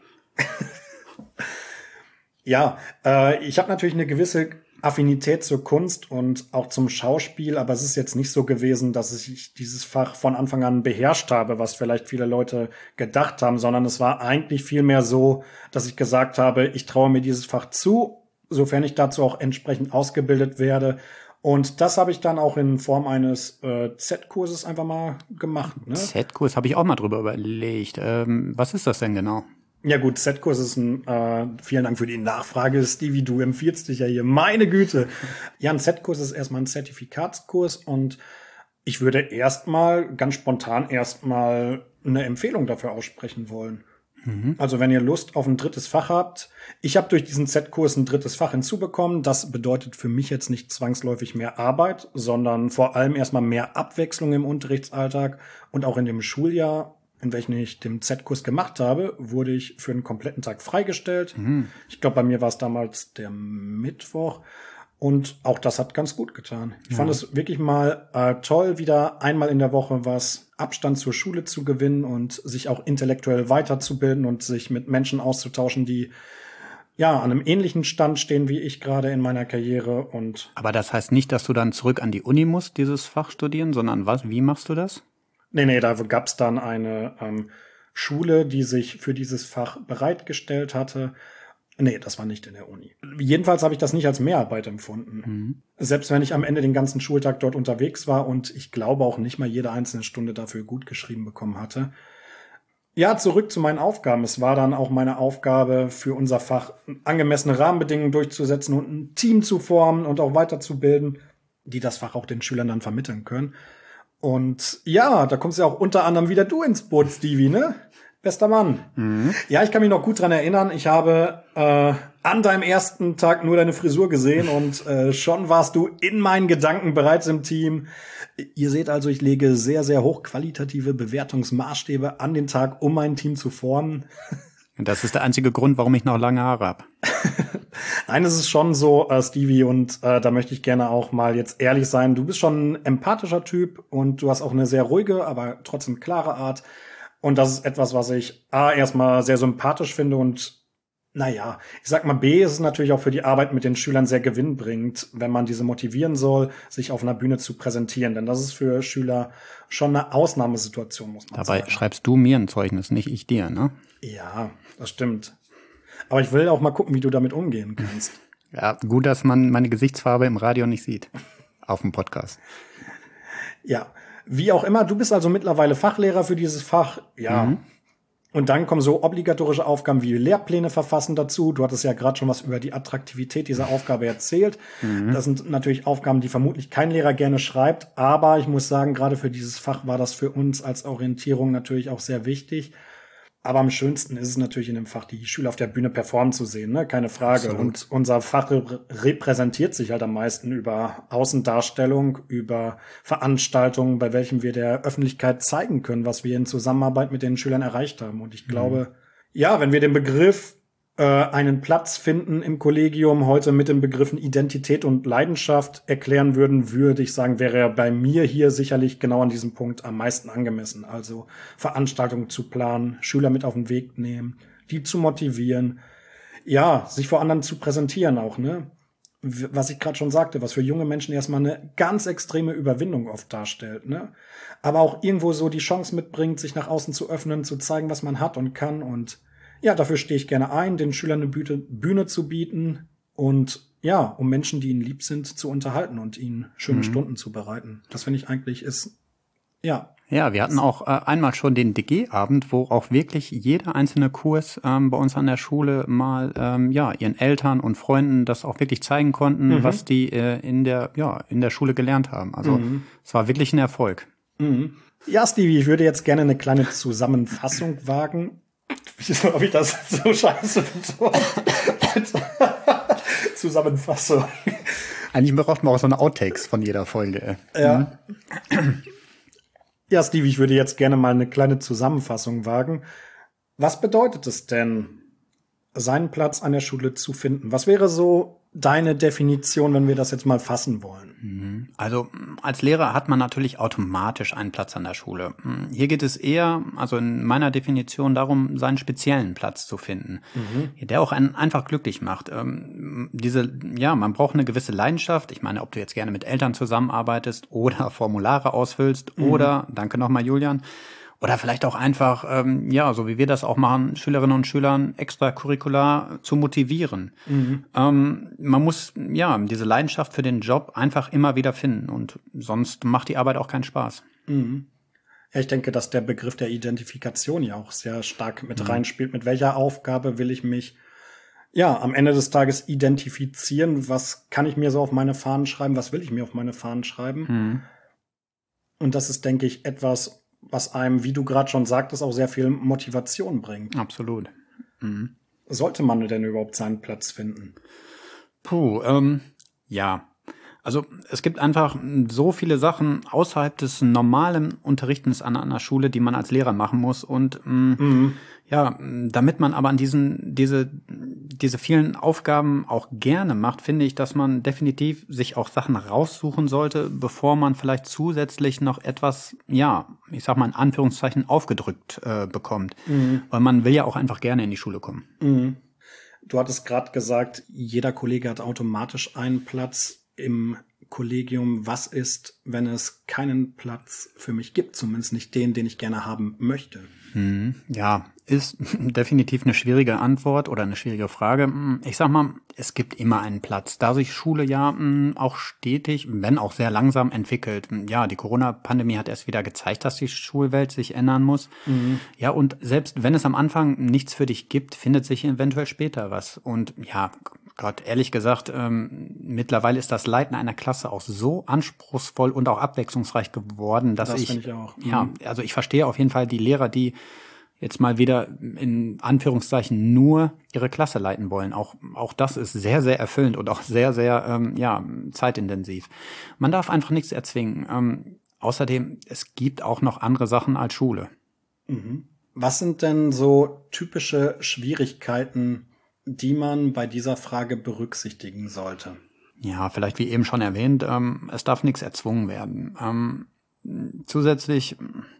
Ja, äh, ich habe natürlich eine gewisse Affinität zur Kunst und auch zum Schauspiel, aber es ist jetzt nicht so gewesen, dass ich dieses Fach von Anfang an beherrscht habe, was vielleicht viele Leute gedacht haben, sondern es war eigentlich vielmehr so, dass ich gesagt habe, ich traue mir dieses Fach zu, sofern ich dazu auch entsprechend ausgebildet werde. Und das habe ich dann auch in Form eines äh, Z-Kurses einfach mal gemacht. Ne? Z-Kurs habe ich auch mal drüber überlegt. Ähm, was ist das denn genau? Ja gut, Z-Kurs ist ein, äh, vielen Dank für die Nachfrage, Stevie, du empfiehlst dich ja hier, meine Güte. Ja, ein Z-Kurs ist erstmal ein Zertifikatskurs und ich würde erstmal, ganz spontan erstmal eine Empfehlung dafür aussprechen wollen. Mhm. Also wenn ihr Lust auf ein drittes Fach habt, ich habe durch diesen Z-Kurs ein drittes Fach hinzubekommen, das bedeutet für mich jetzt nicht zwangsläufig mehr Arbeit, sondern vor allem erstmal mehr Abwechslung im Unterrichtsalltag und auch in dem Schuljahr, in welchem ich den Z-Kurs gemacht habe, wurde ich für einen kompletten Tag freigestellt. Mhm. Ich glaube, bei mir war es damals der Mittwoch. Und auch das hat ganz gut getan. Ich ja. fand es wirklich mal äh, toll, wieder einmal in der Woche was Abstand zur Schule zu gewinnen und sich auch intellektuell weiterzubilden und sich mit Menschen auszutauschen, die ja an einem ähnlichen Stand stehen wie ich gerade in meiner Karriere. Und aber das heißt nicht, dass du dann zurück an die Uni musst, dieses Fach studieren, sondern was? Wie machst du das? Nee, nee, da gab's dann eine ähm, Schule, die sich für dieses Fach bereitgestellt hatte. Nee, das war nicht in der Uni. Jedenfalls habe ich das nicht als Mehrarbeit empfunden. Mhm. Selbst wenn ich am Ende den ganzen Schultag dort unterwegs war und ich glaube auch nicht mal jede einzelne Stunde dafür gut geschrieben bekommen hatte. Ja, zurück zu meinen Aufgaben. Es war dann auch meine Aufgabe für unser Fach, angemessene Rahmenbedingungen durchzusetzen und ein Team zu formen und auch weiterzubilden, die das Fach auch den Schülern dann vermitteln können. Und ja, da kommst ja auch unter anderem wieder du ins Boot, Stevie, ne? Bester Mann. Mhm. Ja, ich kann mich noch gut dran erinnern. Ich habe äh, an deinem ersten Tag nur deine Frisur gesehen und äh, schon warst du in meinen Gedanken bereits im Team. Ihr seht also, ich lege sehr, sehr hochqualitative Bewertungsmaßstäbe an den Tag, um mein Team zu formen. Das ist der einzige Grund, warum ich noch lange Haare habe. Nein, es ist schon so, äh, Stevie, und äh, da möchte ich gerne auch mal jetzt ehrlich sein. Du bist schon ein empathischer Typ und du hast auch eine sehr ruhige, aber trotzdem klare Art. Und das ist etwas, was ich A, erstmal sehr sympathisch finde und naja, ich sag mal, B, ist es natürlich auch für die Arbeit mit den Schülern sehr gewinnbringend, wenn man diese motivieren soll, sich auf einer Bühne zu präsentieren. Denn das ist für Schüler schon eine Ausnahmesituation, muss man Dabei sagen. Dabei schreibst du mir ein Zeugnis, nicht ich dir, ne? Ja, das stimmt. Aber ich will auch mal gucken, wie du damit umgehen kannst. Ja, gut, dass man meine Gesichtsfarbe im Radio nicht sieht. Auf dem Podcast. Ja, wie auch immer, du bist also mittlerweile Fachlehrer für dieses Fach. Ja. Mhm. Und dann kommen so obligatorische Aufgaben wie Lehrpläne verfassen dazu. Du hattest ja gerade schon was über die Attraktivität dieser Aufgabe erzählt. Mhm. Das sind natürlich Aufgaben, die vermutlich kein Lehrer gerne schreibt. Aber ich muss sagen, gerade für dieses Fach war das für uns als Orientierung natürlich auch sehr wichtig. Aber am schönsten ist es natürlich in dem Fach, die Schüler auf der Bühne performen zu sehen, ne? Keine Frage. Absolut. Und unser Fach repräsentiert sich halt am meisten über Außendarstellung, über Veranstaltungen, bei welchen wir der Öffentlichkeit zeigen können, was wir in Zusammenarbeit mit den Schülern erreicht haben. Und ich glaube, mhm. ja, wenn wir den Begriff äh, einen Platz finden im Kollegium heute mit den Begriffen Identität und Leidenschaft erklären würden, würde ich sagen, wäre er bei mir hier sicherlich genau an diesem Punkt am meisten angemessen. Also Veranstaltungen zu planen, Schüler mit auf den Weg nehmen, die zu motivieren, ja, sich vor anderen zu präsentieren auch, ne? Was ich gerade schon sagte, was für junge Menschen erstmal eine ganz extreme Überwindung oft darstellt, ne? Aber auch irgendwo so die Chance mitbringt, sich nach außen zu öffnen, zu zeigen, was man hat und kann. Und ja, dafür stehe ich gerne ein, den Schülern eine Bühne, Bühne zu bieten und ja, um Menschen, die ihnen lieb sind, zu unterhalten und ihnen schöne mhm. Stunden zu bereiten. Das finde ich eigentlich ist, ja. Ja, wir hatten auch äh, einmal schon den D G-Abend, wo auch wirklich jeder einzelne Kurs ähm, bei uns an der Schule mal ähm, ja ihren Eltern und Freunden das auch wirklich zeigen konnten, mhm. was die äh, in der ja in der Schule gelernt haben. Also mhm. es war wirklich ein Erfolg. Mhm. Ja, Stevie, ich würde jetzt gerne eine kleine Zusammenfassung wagen. Wieso habe ich das so scheiße betont? Zusammenfassung. Eigentlich braucht man auch so eine Outtakes von jeder Folge. Ja. Mhm. Ja, Stevie, ich würde jetzt gerne mal eine kleine Zusammenfassung wagen. Was bedeutet es denn, seinen Platz an der Schule zu finden? Was wäre so deine Definition, wenn wir das jetzt mal fassen wollen? Also als Lehrer hat man natürlich automatisch einen Platz an der Schule. Hier geht es eher, also in meiner Definition, darum, seinen speziellen Platz zu finden, mhm. der auch einen einfach glücklich macht. Ähm, diese, ja, man braucht eine gewisse Leidenschaft. Ich meine, ob du jetzt gerne mit Eltern zusammenarbeitest oder Formulare ausfüllst mhm. oder, danke nochmal Julian, oder vielleicht auch einfach, ähm, ja, so wie wir das auch machen, Schülerinnen und Schülern extracurricular zu motivieren. Mhm. Ähm, man muss, ja, diese Leidenschaft für den Job einfach immer wieder finden und sonst macht die Arbeit auch keinen Spaß. Mhm. Ja, ich denke, dass der Begriff der Identifikation ja auch sehr stark mit mhm. reinspielt. Mit welcher Aufgabe will ich mich, ja, am Ende des Tages identifizieren? Was kann ich mir so auf meine Fahnen schreiben? Was will ich mir auf meine Fahnen schreiben? Mhm. Und das ist, denke ich, etwas, was einem, wie du gerade schon sagtest, auch sehr viel Motivation bringt. Absolut. Mhm. Sollte man denn überhaupt seinen Platz finden? Puh, ähm, ja. Also es gibt einfach so viele Sachen außerhalb des normalen Unterrichtens an einer Schule, die man als Lehrer machen muss. Und mh, mhm. ja, damit man aber an diesen diese diese vielen Aufgaben auch gerne macht, finde ich, dass man definitiv sich auch Sachen raussuchen sollte, bevor man vielleicht zusätzlich noch etwas, ja, ich sag mal in Anführungszeichen, aufgedrückt äh, bekommt. Mhm. Weil man will ja auch einfach gerne in die Schule kommen. Mhm. Du hattest gerade gesagt, jeder Kollege hat automatisch einen Platz im Kollegium. Was ist, wenn es keinen Platz für mich gibt? Zumindest nicht den, den ich gerne haben möchte. Hm, ja, ist definitiv eine schwierige Antwort oder eine schwierige Frage. Ich sag mal, es gibt immer einen Platz, da sich Schule ja mh, auch stetig, wenn auch sehr langsam entwickelt. Ja, die Corona-Pandemie hat erst wieder gezeigt, dass die Schulwelt sich ändern muss. Mhm. Ja, und selbst wenn es am Anfang nichts für dich gibt, findet sich eventuell später was. Und ja, Gott, ehrlich gesagt, ähm, mittlerweile ist das Leiten einer Klasse auch so anspruchsvoll und auch abwechslungsreich geworden, dass das ich, ich auch. ja, also ich verstehe auf jeden Fall die Lehrer, die jetzt mal wieder in Anführungszeichen nur ihre Klasse leiten wollen. Auch auch das ist sehr, sehr erfüllend und auch sehr, sehr ähm, ja zeitintensiv. Man darf einfach nichts erzwingen. Ähm, außerdem, es gibt auch noch andere Sachen als Schule. Mhm. Was sind denn so typische Schwierigkeiten, die man bei dieser Frage berücksichtigen sollte? Ja, vielleicht wie eben schon erwähnt, ähm, es darf nichts erzwungen werden. Ähm, zusätzlich,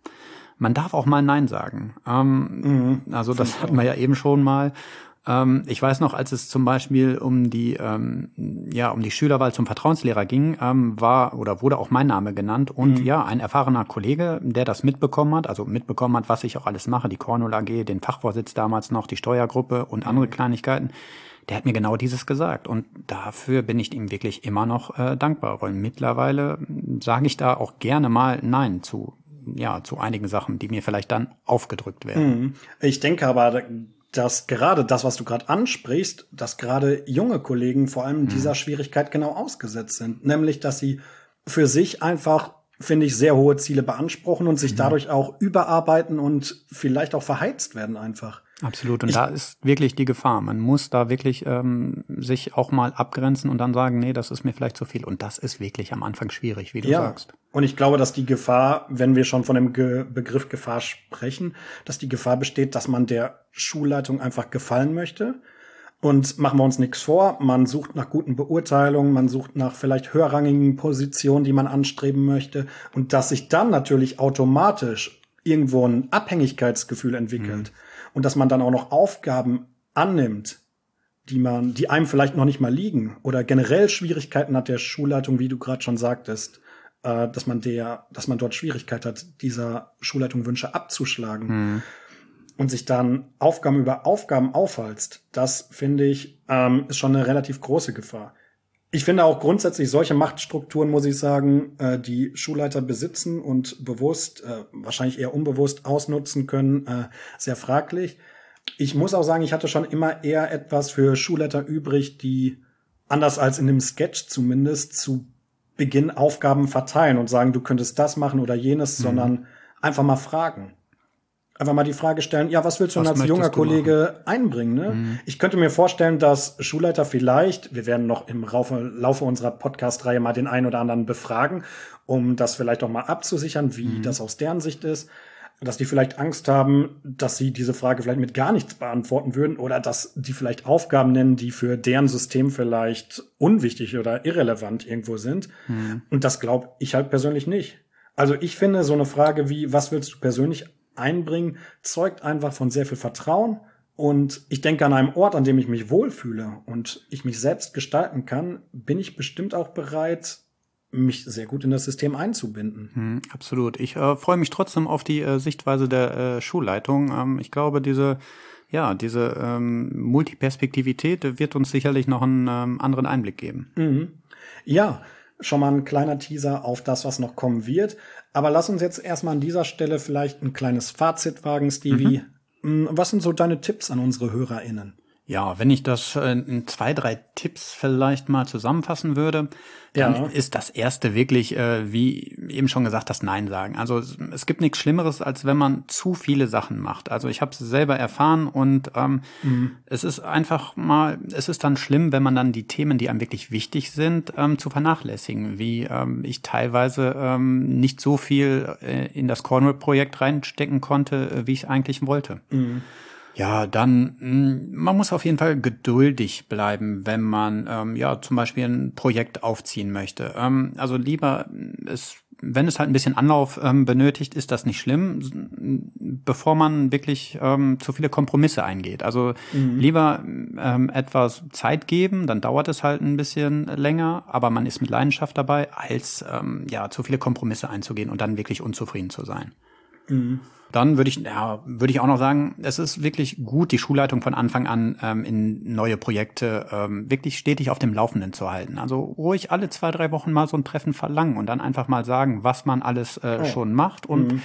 man darf auch mal Nein sagen. Ähm, mhm. Also das hatten wir ja eben schon mal. Ähm, ich weiß noch, als es zum Beispiel um die ähm, ja um die Schülerwahl zum Vertrauenslehrer ging, ähm, war oder wurde auch mein Name genannt und mhm. ja ein erfahrener Kollege, der das mitbekommen hat, also mitbekommen hat, was ich auch alles mache, die Cornwall A G, den Fachvorsitz damals noch, die Steuergruppe und andere mhm. Kleinigkeiten. Der hat mir genau dieses gesagt und dafür bin ich ihm wirklich immer noch äh, dankbar, weil mittlerweile sage ich da auch gerne mal Nein zu, ja, zu einigen Sachen, die mir vielleicht dann aufgedrückt werden. Ich denke aber, dass gerade das, was du gerade ansprichst, dass gerade junge Kollegen vor allem dieser Schwierigkeit genau ausgesetzt sind, nämlich, dass sie für sich einfach, finde ich, sehr hohe Ziele beanspruchen und sich mhm. dadurch auch überarbeiten und vielleicht auch verheizt werden einfach. Absolut. Und ich, da ist wirklich die Gefahr. Man muss da wirklich ähm, sich auch mal abgrenzen und dann sagen, nee, das ist mir vielleicht zu viel. Und das ist wirklich am Anfang schwierig, wie du ja. sagst. Und ich glaube, dass die Gefahr, wenn wir schon von dem Ge- Begriff Gefahr sprechen, dass die Gefahr besteht, dass man der Schulleitung einfach gefallen möchte. Und machen wir uns nichts vor, man sucht nach guten Beurteilungen, man sucht nach vielleicht höherrangigen Positionen, die man anstreben möchte. Und dass sich dann natürlich automatisch irgendwo ein Abhängigkeitsgefühl entwickelt. Mhm. Und dass man dann auch noch Aufgaben annimmt, die man, die einem vielleicht noch nicht mal liegen. Oder generell Schwierigkeiten hat der Schulleitung, wie du gerade schon sagtest, äh, dass man der, dass man dort Schwierigkeit hat, dieser Schulleitung Wünsche abzuschlagen. Mhm. Und sich dann Aufgaben über Aufgaben aufhalst, das, finde ich, ähm, ist schon eine relativ große Gefahr. Ich finde auch grundsätzlich solche Machtstrukturen, muss ich sagen, äh, die Schulleiter besitzen und bewusst, äh, wahrscheinlich eher unbewusst ausnutzen können, äh, sehr fraglich. Ich muss auch sagen, ich hatte schon immer eher etwas für Schulleiter übrig, die, anders als in dem Sketch zumindest, zu Beginn Aufgaben verteilen und sagen, du könntest das machen oder jenes, mhm. sondern einfach mal fragen. Einfach mal die Frage stellen, ja, was willst du was denn als junger Kollege machen? einbringen? Ne? Mhm. Ich könnte mir vorstellen, dass Schulleiter vielleicht, wir werden noch im Laufe, Laufe unserer Podcast-Reihe mal den einen oder anderen befragen, um das vielleicht auch mal abzusichern, wie mhm. das aus deren Sicht ist, dass die vielleicht Angst haben, dass sie diese Frage vielleicht mit gar nichts beantworten würden oder dass die vielleicht Aufgaben nennen, die für deren System vielleicht unwichtig oder irrelevant irgendwo sind. Mhm. Und das glaube ich halt persönlich nicht. Also ich finde, so eine Frage wie, was willst du persönlich einbringen, zeugt einfach von sehr viel Vertrauen. Und ich denke, an einem Ort, an dem ich mich wohlfühle und ich mich selbst gestalten kann, bin ich bestimmt auch bereit, mich sehr gut in das System einzubinden. Hm, absolut. Ich äh, freue mich trotzdem auf die äh, Sichtweise der äh, Schulleitung. Ähm, ich glaube, diese ja diese ähm, Multiperspektivität wird uns sicherlich noch einen ähm, anderen Einblick geben. Mhm. Ja, schon mal ein kleiner Teaser auf das, was noch kommen wird. Aber lass uns jetzt erstmal an dieser Stelle vielleicht ein kleines Fazit wagen, Stevie. Mhm. Was sind so deine Tipps an unsere HörerInnen? Ja, wenn ich das in zwei, drei Tipps vielleicht mal zusammenfassen würde, dann ja. ist das erste wirklich, äh, wie eben schon gesagt, das Nein sagen. Also es gibt nichts Schlimmeres, als wenn man zu viele Sachen macht. Also ich habe es selber erfahren und ähm, mhm. es ist einfach mal, es ist dann schlimm, wenn man dann die Themen, die einem wirklich wichtig sind, ähm, zu vernachlässigen. Wie ähm, ich teilweise ähm, nicht so viel äh, in das Cornwall-Projekt reinstecken konnte, äh, wie ich eigentlich wollte. Mhm. Ja, dann, man muss auf jeden Fall geduldig bleiben, wenn man ähm, ja zum Beispiel ein Projekt aufziehen möchte. Ähm, also lieber, es, wenn es halt ein bisschen Anlauf ähm, benötigt, ist das nicht schlimm, bevor man wirklich ähm, zu viele Kompromisse eingeht. Also mhm. lieber ähm, etwas Zeit geben, dann dauert es halt ein bisschen länger, aber man ist mit Leidenschaft dabei, als ähm, ja zu viele Kompromisse einzugehen und dann wirklich unzufrieden zu sein. Mhm. Dann würde ich, ja, würde ich auch noch sagen, es ist wirklich gut, die Schulleitung von Anfang an ähm, in neue Projekte ähm, wirklich stetig auf dem Laufenden zu halten. Also ruhig alle zwei, drei Wochen mal so ein Treffen verlangen und dann einfach mal sagen, was man alles äh, oh. schon macht und mhm.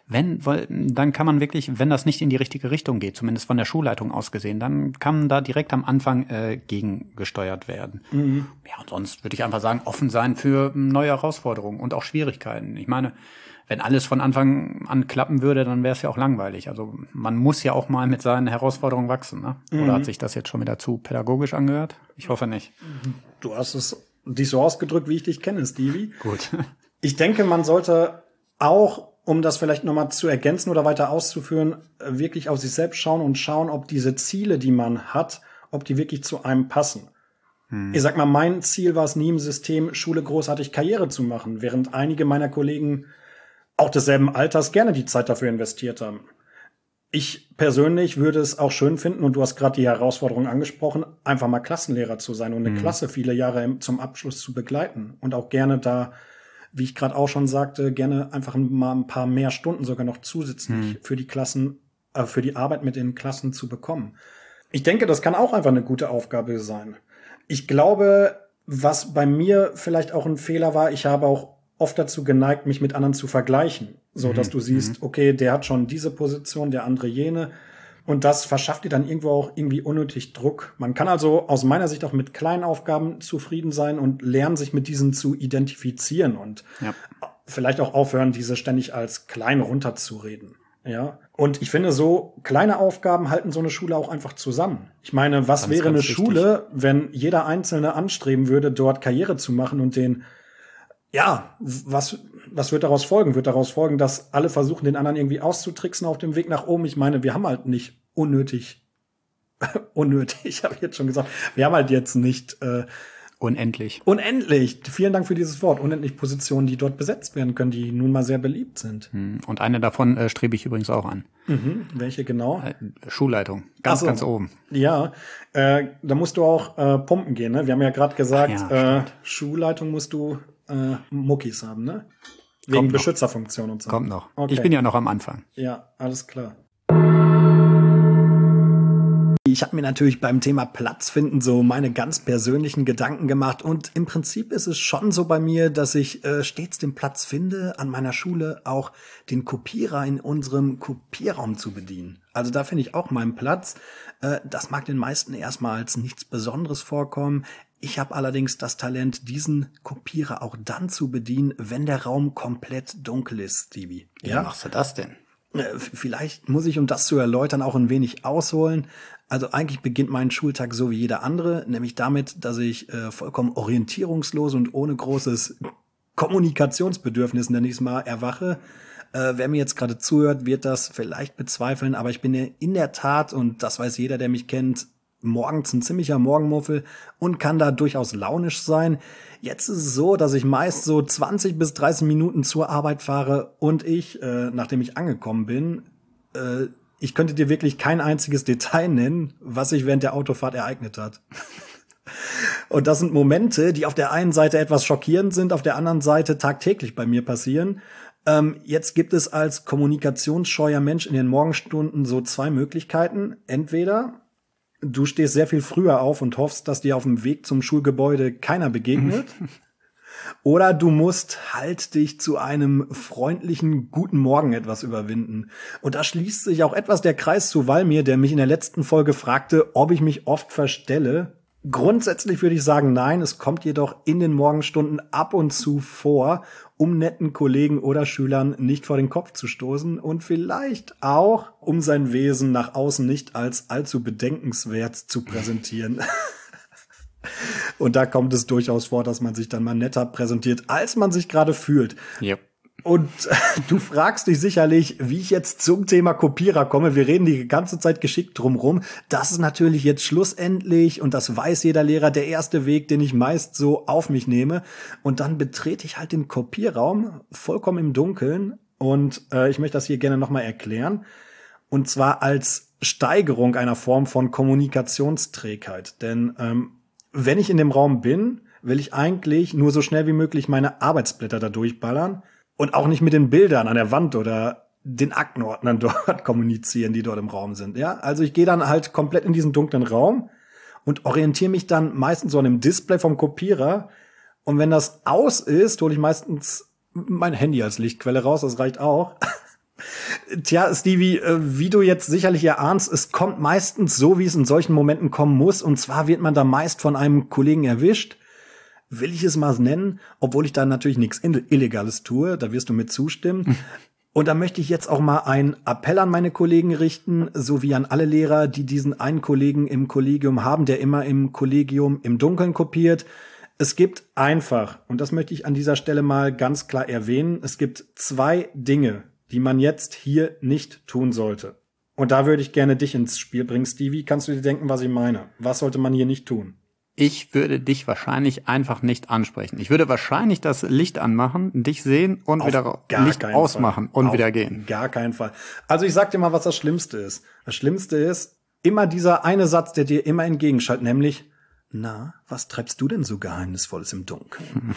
wenn, weil, dann kann man wirklich, wenn das nicht in die richtige Richtung geht, zumindest von der Schulleitung aus gesehen, dann kann da direkt am Anfang äh, gegengesteuert werden. Mhm. Ja, und sonst würde ich einfach sagen, offen sein für neue Herausforderungen und auch Schwierigkeiten. Ich meine, wenn alles von Anfang an klappen würde, dann wäre es ja auch langweilig. Also man muss ja auch mal mit seinen Herausforderungen wachsen. Ne? Oder mhm. hat sich das jetzt schon wieder zu pädagogisch angehört? Ich hoffe nicht. Du hast es dich so ausgedrückt, wie ich dich kenne, Stevie. Gut. Ich denke, man sollte auch, um das vielleicht nochmal zu ergänzen oder weiter auszuführen, wirklich auf sich selbst schauen und schauen, ob diese Ziele, die man hat, ob die wirklich zu einem passen. Hm. Ich sag mal, mein Ziel war es nie im System, Schule großartig Karriere zu machen, während einige meiner Kollegen auch desselben Alters gerne die Zeit dafür investiert haben. Ich persönlich würde es auch schön finden, und du hast gerade die Herausforderung angesprochen, einfach mal Klassenlehrer zu sein und eine hm. Klasse viele Jahre zum Abschluss zu begleiten und auch gerne da, wie ich gerade auch schon sagte, gerne einfach mal ein paar mehr Stunden sogar noch zusätzlich hm. für die Klassen, äh, für die Arbeit mit den Klassen zu bekommen. Ich denke, das kann auch einfach eine gute Aufgabe sein. Ich glaube, was bei mir vielleicht auch ein Fehler war, ich habe auch oft dazu geneigt, mich mit anderen zu vergleichen, so dass mhm. du siehst, okay, der hat schon diese Position, der andere jene, und das verschafft dir dann irgendwo auch irgendwie unnötig Druck. Man kann also aus meiner Sicht auch mit kleinen Aufgaben zufrieden sein und lernen, sich mit diesen zu identifizieren und ja. vielleicht auch aufhören, diese ständig als klein runterzureden. Ja. Und ich finde, so kleine Aufgaben halten so eine Schule auch einfach zusammen. Ich meine, was ganz, wäre ganz eine wichtig. Schule, wenn jeder Einzelne anstreben würde, dort Karriere zu machen und den Ja, was, was wird daraus folgen? Wird daraus folgen, dass alle versuchen, den anderen irgendwie auszutricksen auf dem Weg nach oben? Ich meine, wir haben halt nicht unnötig, unnötig, habe ich jetzt schon gesagt, wir haben halt jetzt nicht äh, unendlich. Unendlich. Vielen Dank für dieses Wort. Unendlich Positionen, die dort besetzt werden können, die nun mal sehr beliebt sind. Und eine davon äh, strebe ich übrigens auch an. Mhm. Welche genau? Äh, Schulleitung. Ganz, so. ganz oben. Ja, äh, da musst du auch äh, pumpen gehen, ne? Wir haben ja gerade gesagt, ja, äh, Schulleitung musst du Äh, Muckis haben, ne? Wegen Kommt Beschützerfunktion und so. Kommt noch. Okay. Ich bin ja noch am Anfang. Ja, alles klar. Ich habe mir natürlich beim Thema Platz finden so meine ganz persönlichen Gedanken gemacht und im Prinzip ist es schon so bei mir, dass ich äh, stets den Platz finde, an meiner Schule auch den Kopierer in unserem Kopierraum zu bedienen. Also da finde ich auch meinen Platz. Äh, das mag den meisten erstmal als nichts Besonderes vorkommen. Ich habe allerdings das Talent, diesen Kopierer auch dann zu bedienen, wenn der Raum komplett dunkel ist, Stevie. Wie ja? machst du das denn? Vielleicht muss ich, um das zu erläutern, auch ein wenig ausholen. Also eigentlich beginnt mein Schultag so wie jeder andere, nämlich damit, dass ich äh, vollkommen orientierungslos und ohne großes Kommunikationsbedürfnis, nenne ich es mal, erwache. Äh, wer mir jetzt gerade zuhört, wird das vielleicht bezweifeln, aber ich bin in der Tat, und das weiß jeder, der mich kennt, morgens ein ziemlicher Morgenmuffel und kann da durchaus launisch sein. Jetzt ist es so, dass ich meist so zwanzig bis dreißig Minuten zur Arbeit fahre und ich, äh, nachdem ich angekommen bin, äh, ich könnte dir wirklich kein einziges Detail nennen, was sich während der Autofahrt ereignet hat. Und das sind Momente, die auf der einen Seite etwas schockierend sind, auf der anderen Seite tagtäglich bei mir passieren. Ähm, jetzt gibt es als kommunikationsscheuer Mensch in den Morgenstunden so zwei Möglichkeiten. Entweder du stehst sehr viel früher auf und hoffst, dass dir auf dem Weg zum Schulgebäude keiner begegnet. Oder du musst halt dich zu einem freundlichen Guten Morgen etwas überwinden. Und da schließt sich auch etwas der Kreis zu Walmir, der mich in der letzten Folge fragte, ob ich mich oft verstelle. Grundsätzlich würde ich sagen, nein, es kommt jedoch in den Morgenstunden ab und zu vor, um netten Kollegen oder Schülern nicht vor den Kopf zu stoßen und vielleicht auch, um sein Wesen nach außen nicht als allzu bedenkenswert zu präsentieren. Und da kommt es durchaus vor, dass man sich dann mal netter präsentiert, als man sich gerade fühlt. Yep. Und du fragst dich sicherlich, wie ich jetzt zum Thema Kopierer komme. Wir reden die ganze Zeit geschickt drumrum. Das ist natürlich jetzt schlussendlich, und das weiß jeder Lehrer, der erste Weg, den ich meist so auf mich nehme. Und dann betrete ich halt den Kopierraum vollkommen im Dunkeln. Und äh, ich möchte das hier gerne nochmal erklären. Und zwar als Steigerung einer Form von Kommunikationsträgheit. Denn ähm, wenn ich in dem Raum bin, will ich eigentlich nur so schnell wie möglich meine Arbeitsblätter da durchballern. Und auch nicht mit den Bildern an der Wand oder den Aktenordnern dort kommunizieren, die dort im Raum sind. Ja, also ich gehe dann halt komplett in diesen dunklen Raum und orientiere mich dann meistens so an dem Display vom Kopierer. Und wenn das aus ist, hole ich meistens mein Handy als Lichtquelle raus. Das reicht auch. Tja, Stevie, wie du jetzt sicherlich erahnst, es kommt meistens so, wie es in solchen Momenten kommen muss. Und zwar wird man da meist von einem Kollegen erwischt. Will ich es mal nennen, obwohl ich da natürlich nichts Illegales tue. Da wirst du mir zustimmen. Und da möchte ich jetzt auch mal einen Appell an meine Kollegen richten, sowie an alle Lehrer, die diesen einen Kollegen im Kollegium haben, der immer im Kollegium im Dunkeln kopiert. Es gibt einfach, und das möchte ich an dieser Stelle mal ganz klar erwähnen, es gibt zwei Dinge, die man jetzt hier nicht tun sollte. Und da würde ich gerne dich ins Spiel bringen, Stevie. Kannst du dir denken, was ich meine? Was sollte man hier nicht tun? Ich würde dich wahrscheinlich einfach nicht ansprechen. Ich würde wahrscheinlich das Licht anmachen, dich sehen und Auf wieder gar Licht keinen ausmachen Fall. und Auf wieder gehen. Gar keinen Fall. Also ich sag dir mal, was das Schlimmste ist. Das Schlimmste ist immer dieser eine Satz, der dir immer entgegenschallt, nämlich, na, was treibst du denn so Geheimnisvolles im Dunkeln?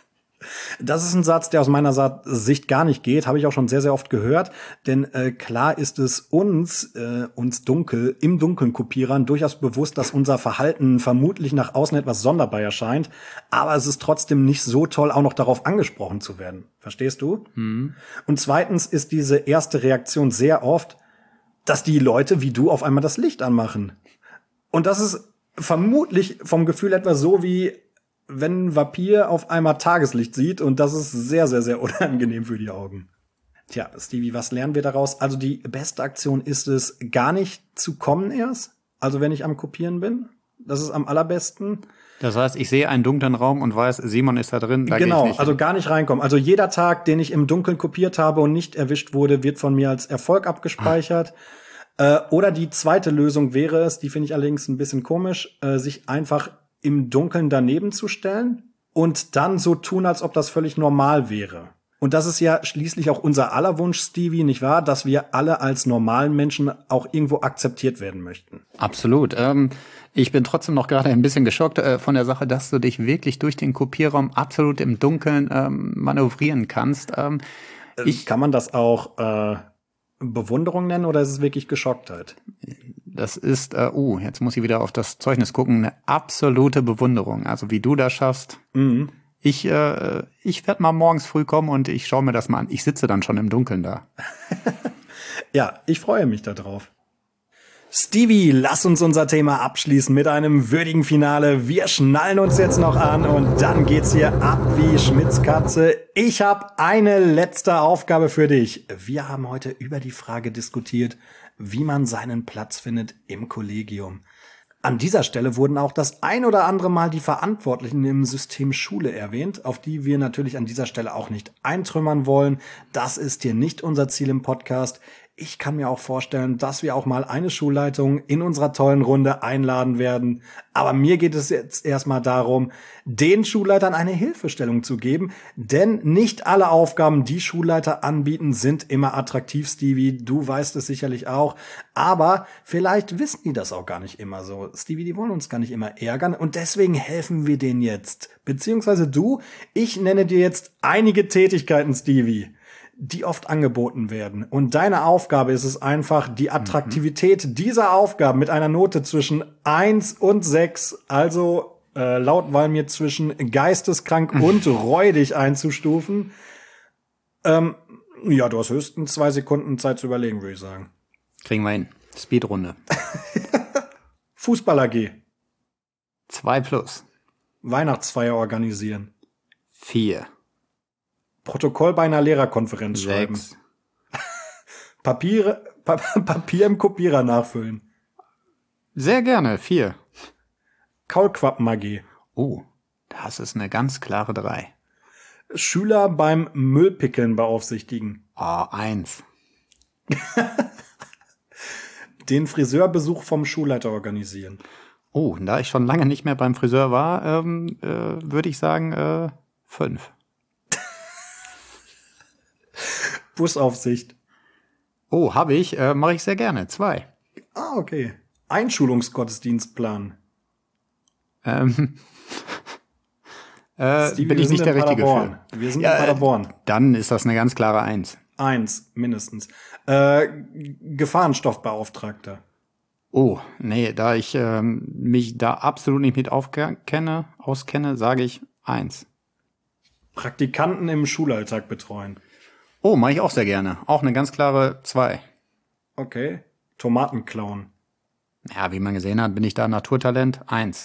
Das ist ein Satz, der aus meiner Sicht gar nicht geht, habe ich auch schon sehr, sehr oft gehört. Denn äh, klar ist es uns, äh, uns Dunkel, im Dunkeln Kopierern durchaus bewusst, dass unser Verhalten vermutlich nach außen etwas sonderbar erscheint. Aber es ist trotzdem nicht so toll, auch noch darauf angesprochen zu werden. Verstehst du? Mhm. Und zweitens ist diese erste Reaktion sehr oft, dass die Leute wie du auf einmal das Licht anmachen. Und das ist vermutlich vom Gefühl etwa so wie wenn ein Vampir auf einmal Tageslicht sieht, und das ist sehr, sehr, sehr unangenehm für die Augen. Tja, Stevie, was lernen wir daraus? Also die beste Aktion ist es, gar nicht zu kommen erst. Also wenn ich am Kopieren bin, das ist am allerbesten. Das heißt, ich sehe einen dunklen Raum und weiß, Simon ist da drin, da genau, gehe ich nicht also hin. Gar nicht reinkommen. Also jeder Tag, den ich im Dunkeln kopiert habe und nicht erwischt wurde, wird von mir als Erfolg abgespeichert. Ah. Äh, oder die zweite Lösung wäre es, die finde ich allerdings ein bisschen komisch, äh, sich einfach im Dunkeln daneben zu stellen und dann so tun, als ob das völlig normal wäre. Und das ist ja schließlich auch unser aller Wunsch, Stevie, nicht wahr? Dass wir alle als normalen Menschen auch irgendwo akzeptiert werden möchten. Absolut. Ähm, ich bin trotzdem noch gerade ein bisschen geschockt äh, von der Sache, dass du dich wirklich durch den Kopierraum absolut im Dunkeln ähm, manövrieren kannst. Ähm, ich Kann man das auch äh, Bewunderung nennen oder ist es wirklich Geschocktheit? Das ist, uh, uh, jetzt muss ich wieder auf das Zeugnis gucken, eine absolute Bewunderung. Also wie du das schaffst. Mhm. Ich, äh, ich werde mal morgens früh kommen und ich schaue mir das mal an. Ich sitze dann schon im Dunkeln da. Ja, ich freue mich darauf. Stevie, lass uns unser Thema abschließen mit einem würdigen Finale. Wir schnallen uns jetzt noch an und dann geht's hier ab wie Schmitzkatze. Ich habe eine letzte Aufgabe für dich. Wir haben heute über die Frage diskutiert, wie man seinen Platz findet im Kollegium. An dieser Stelle wurden auch das ein oder andere Mal die Verantwortlichen im System Schule erwähnt, auf die wir natürlich an dieser Stelle auch nicht eintrümmern wollen. Das ist hier nicht unser Ziel im Podcast. Ich kann mir auch vorstellen, dass wir auch mal eine Schulleitung in unserer tollen Runde einladen werden. Aber mir geht es jetzt erstmal darum, den Schulleitern eine Hilfestellung zu geben. Denn nicht alle Aufgaben, die Schulleiter anbieten, sind immer attraktiv, Stevie. Du weißt es sicherlich auch. Aber vielleicht wissen die das auch gar nicht immer so. Stevie, die wollen uns gar nicht immer ärgern. Und deswegen helfen wir denen jetzt. Beziehungsweise du, ich nenne dir jetzt einige Tätigkeiten, Stevie, die oft angeboten werden. Und deine Aufgabe ist es einfach, die Attraktivität mhm. dieser Aufgaben mit einer Note zwischen eins und sechs, also äh, laut Walmir zwischen geisteskrank und räudig einzustufen. Ähm, ja, du hast höchstens zwei Sekunden Zeit zu überlegen, würde ich sagen. Kriegen wir hin. Speedrunde. Fußball-A G. Zwei plus. Weihnachtsfeier organisieren. Vier. Protokoll bei einer Lehrerkonferenz schreiben. Sechs. Papier, pa Papier im Kopierer nachfüllen. Sehr gerne. Vier. Kaulquappen-A G. Oh, das ist eine ganz klare drei. Schüler beim Müllpickeln beaufsichtigen. Oh, eins. Den Friseurbesuch vom Schulleiter organisieren. Oh, da ich schon lange nicht mehr beim Friseur war, ähm, äh, würde ich sagen, äh, fünf. Busaufsicht. Oh, habe ich. Äh, Mache ich sehr gerne. Zwei. Ah, okay. Einschulungsgottesdienstplan. Ähm, äh, Stevie, bin ich nicht der Richtige Paderborn. für. Wir sind ja, in Paderborn. Dann ist das eine ganz klare Eins. Eins, mindestens. Äh, Gefahrenstoffbeauftragter. Oh, nee, da ich ähm, mich da absolut nicht mit aufkenne, auskenne, sage ich eins. Praktikanten im Schulalltag betreuen. Oh, mache ich auch sehr gerne. Auch eine ganz klare zwei. Okay. Tomatenclown. Ja, wie man gesehen hat, bin ich da Naturtalent eins.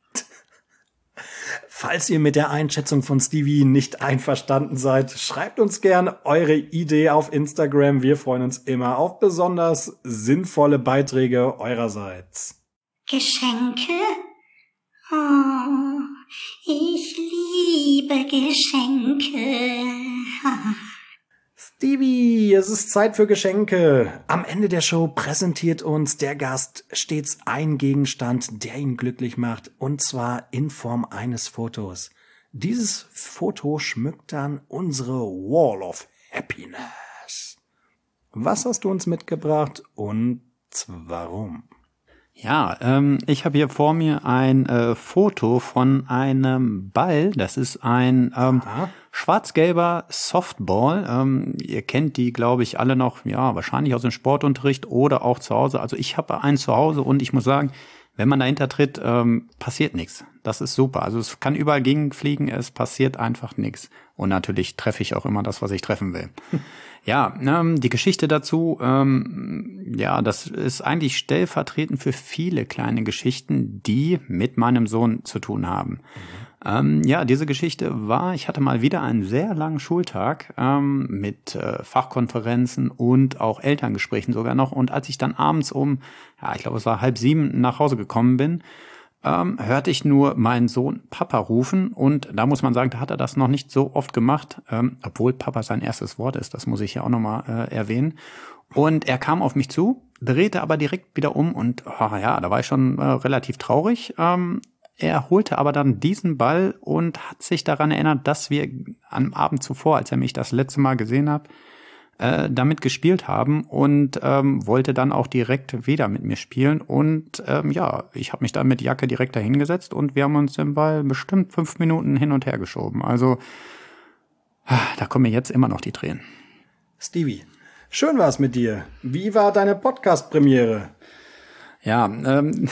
Falls ihr mit der Einschätzung von Stevie nicht einverstanden seid, schreibt uns gern eure Idee auf Instagram. Wir freuen uns immer auf besonders sinnvolle Beiträge eurerseits. Geschenke? Oh, ich liebe Geschenke. Stevie, es ist Zeit für Geschenke. Am Ende der Show präsentiert uns der Gast stets einen Gegenstand, der ihn glücklich macht, und zwar in Form eines Fotos. Dieses Foto schmückt dann unsere Wall of Happiness. Was hast du uns mitgebracht und warum? Ja, ähm, ich habe hier vor mir ein äh, Foto von einem Ball. Das ist ein ähm, schwarz-gelber Softball. Ähm, ihr kennt die, glaube ich, alle noch, ja, wahrscheinlich aus dem Sportunterricht oder auch zu Hause. Also ich habe einen zu Hause und ich muss sagen, wenn man dahinter tritt, ähm, passiert nichts. Das ist super. Also es kann überall gegenfliegen, es passiert einfach nichts. Und natürlich treffe ich auch immer das, was ich treffen will. Ja, ähm, die Geschichte dazu, ähm, ja, das ist eigentlich stellvertretend für viele kleine Geschichten, die mit meinem Sohn zu tun haben. Mhm. Ähm, ja, diese Geschichte war, ich hatte mal wieder einen sehr langen Schultag ähm, mit äh, Fachkonferenzen und auch Elterngesprächen sogar noch. Und als ich dann abends um, ja, ich glaube, es war halb sieben nach Hause gekommen bin, ähm, hörte ich nur meinen Sohn Papa rufen. Und da muss man sagen, da hat er das noch nicht so oft gemacht, ähm, obwohl Papa sein erstes Wort ist. Das muss ich ja auch nochmal äh, erwähnen. Und er kam auf mich zu, drehte aber direkt wieder um und oh, ja, da war ich schon äh, relativ traurig. Ähm, Er holte aber dann diesen Ball und hat sich daran erinnert, dass wir am Abend zuvor, als er mich das letzte Mal gesehen hat, äh, damit gespielt haben und ähm, wollte dann auch direkt wieder mit mir spielen. Und ähm, ja, ich habe mich dann mit Jacke direkt dahingesetzt und wir haben uns den Ball bestimmt fünf Minuten hin und her geschoben. Also da kommen mir jetzt immer noch die Tränen. Stevie, schön war's mit dir. Wie war deine Podcast-Premiere? Ja, ähm...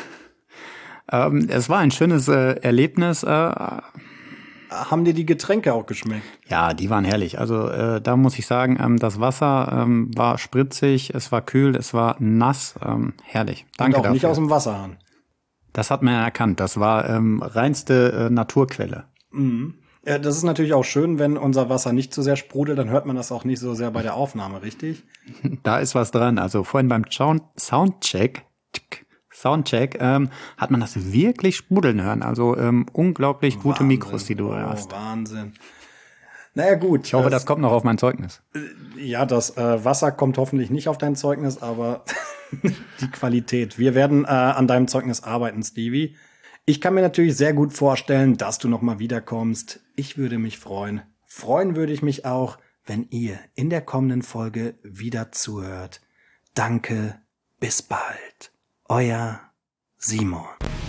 Ähm, es war ein schönes äh, Erlebnis. Äh, Haben dir die Getränke auch geschmeckt? Ja, die waren herrlich. Also äh, da muss ich sagen, ähm, das Wasser ähm, war spritzig, es war kühl, es war nass. Ähm, herrlich. Danke Und auch dafür. nicht aus dem Wasserhahn. Das hat man erkannt. Das war ähm, reinste äh, Naturquelle. Mhm. Ja, das ist natürlich auch schön, wenn unser Wasser nicht zu sehr sprudelt, dann hört man das auch nicht so sehr bei der Aufnahme, richtig? Da ist was dran. Also vorhin beim Sound Soundcheck... Soundcheck, ähm, hat man das wirklich sprudeln hören. Also ähm, unglaublich gute Wahnsinn. Mikros, die du oh, hast. Wahnsinn. Naja gut. Ich hoffe, das, das kommt noch auf mein Zeugnis. Ja, das äh, Wasser kommt hoffentlich nicht auf dein Zeugnis, aber die Qualität. Wir werden äh, an deinem Zeugnis arbeiten, Stevie. Ich kann mir natürlich sehr gut vorstellen, dass du noch mal wiederkommst. Ich würde mich freuen. Freuen würde ich mich auch, wenn ihr in der kommenden Folge wieder zuhört. Danke, bis bald. Euer Simon.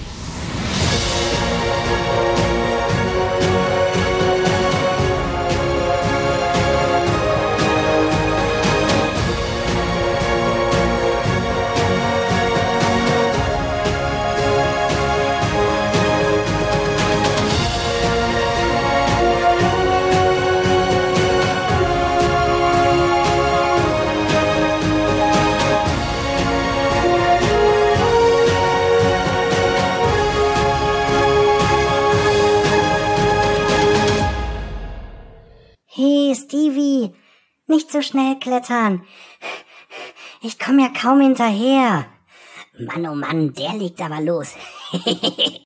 Hey, Stevie, nicht so schnell klettern. Ich komme ja kaum hinterher. Mann, oh Mann, der legt aber los.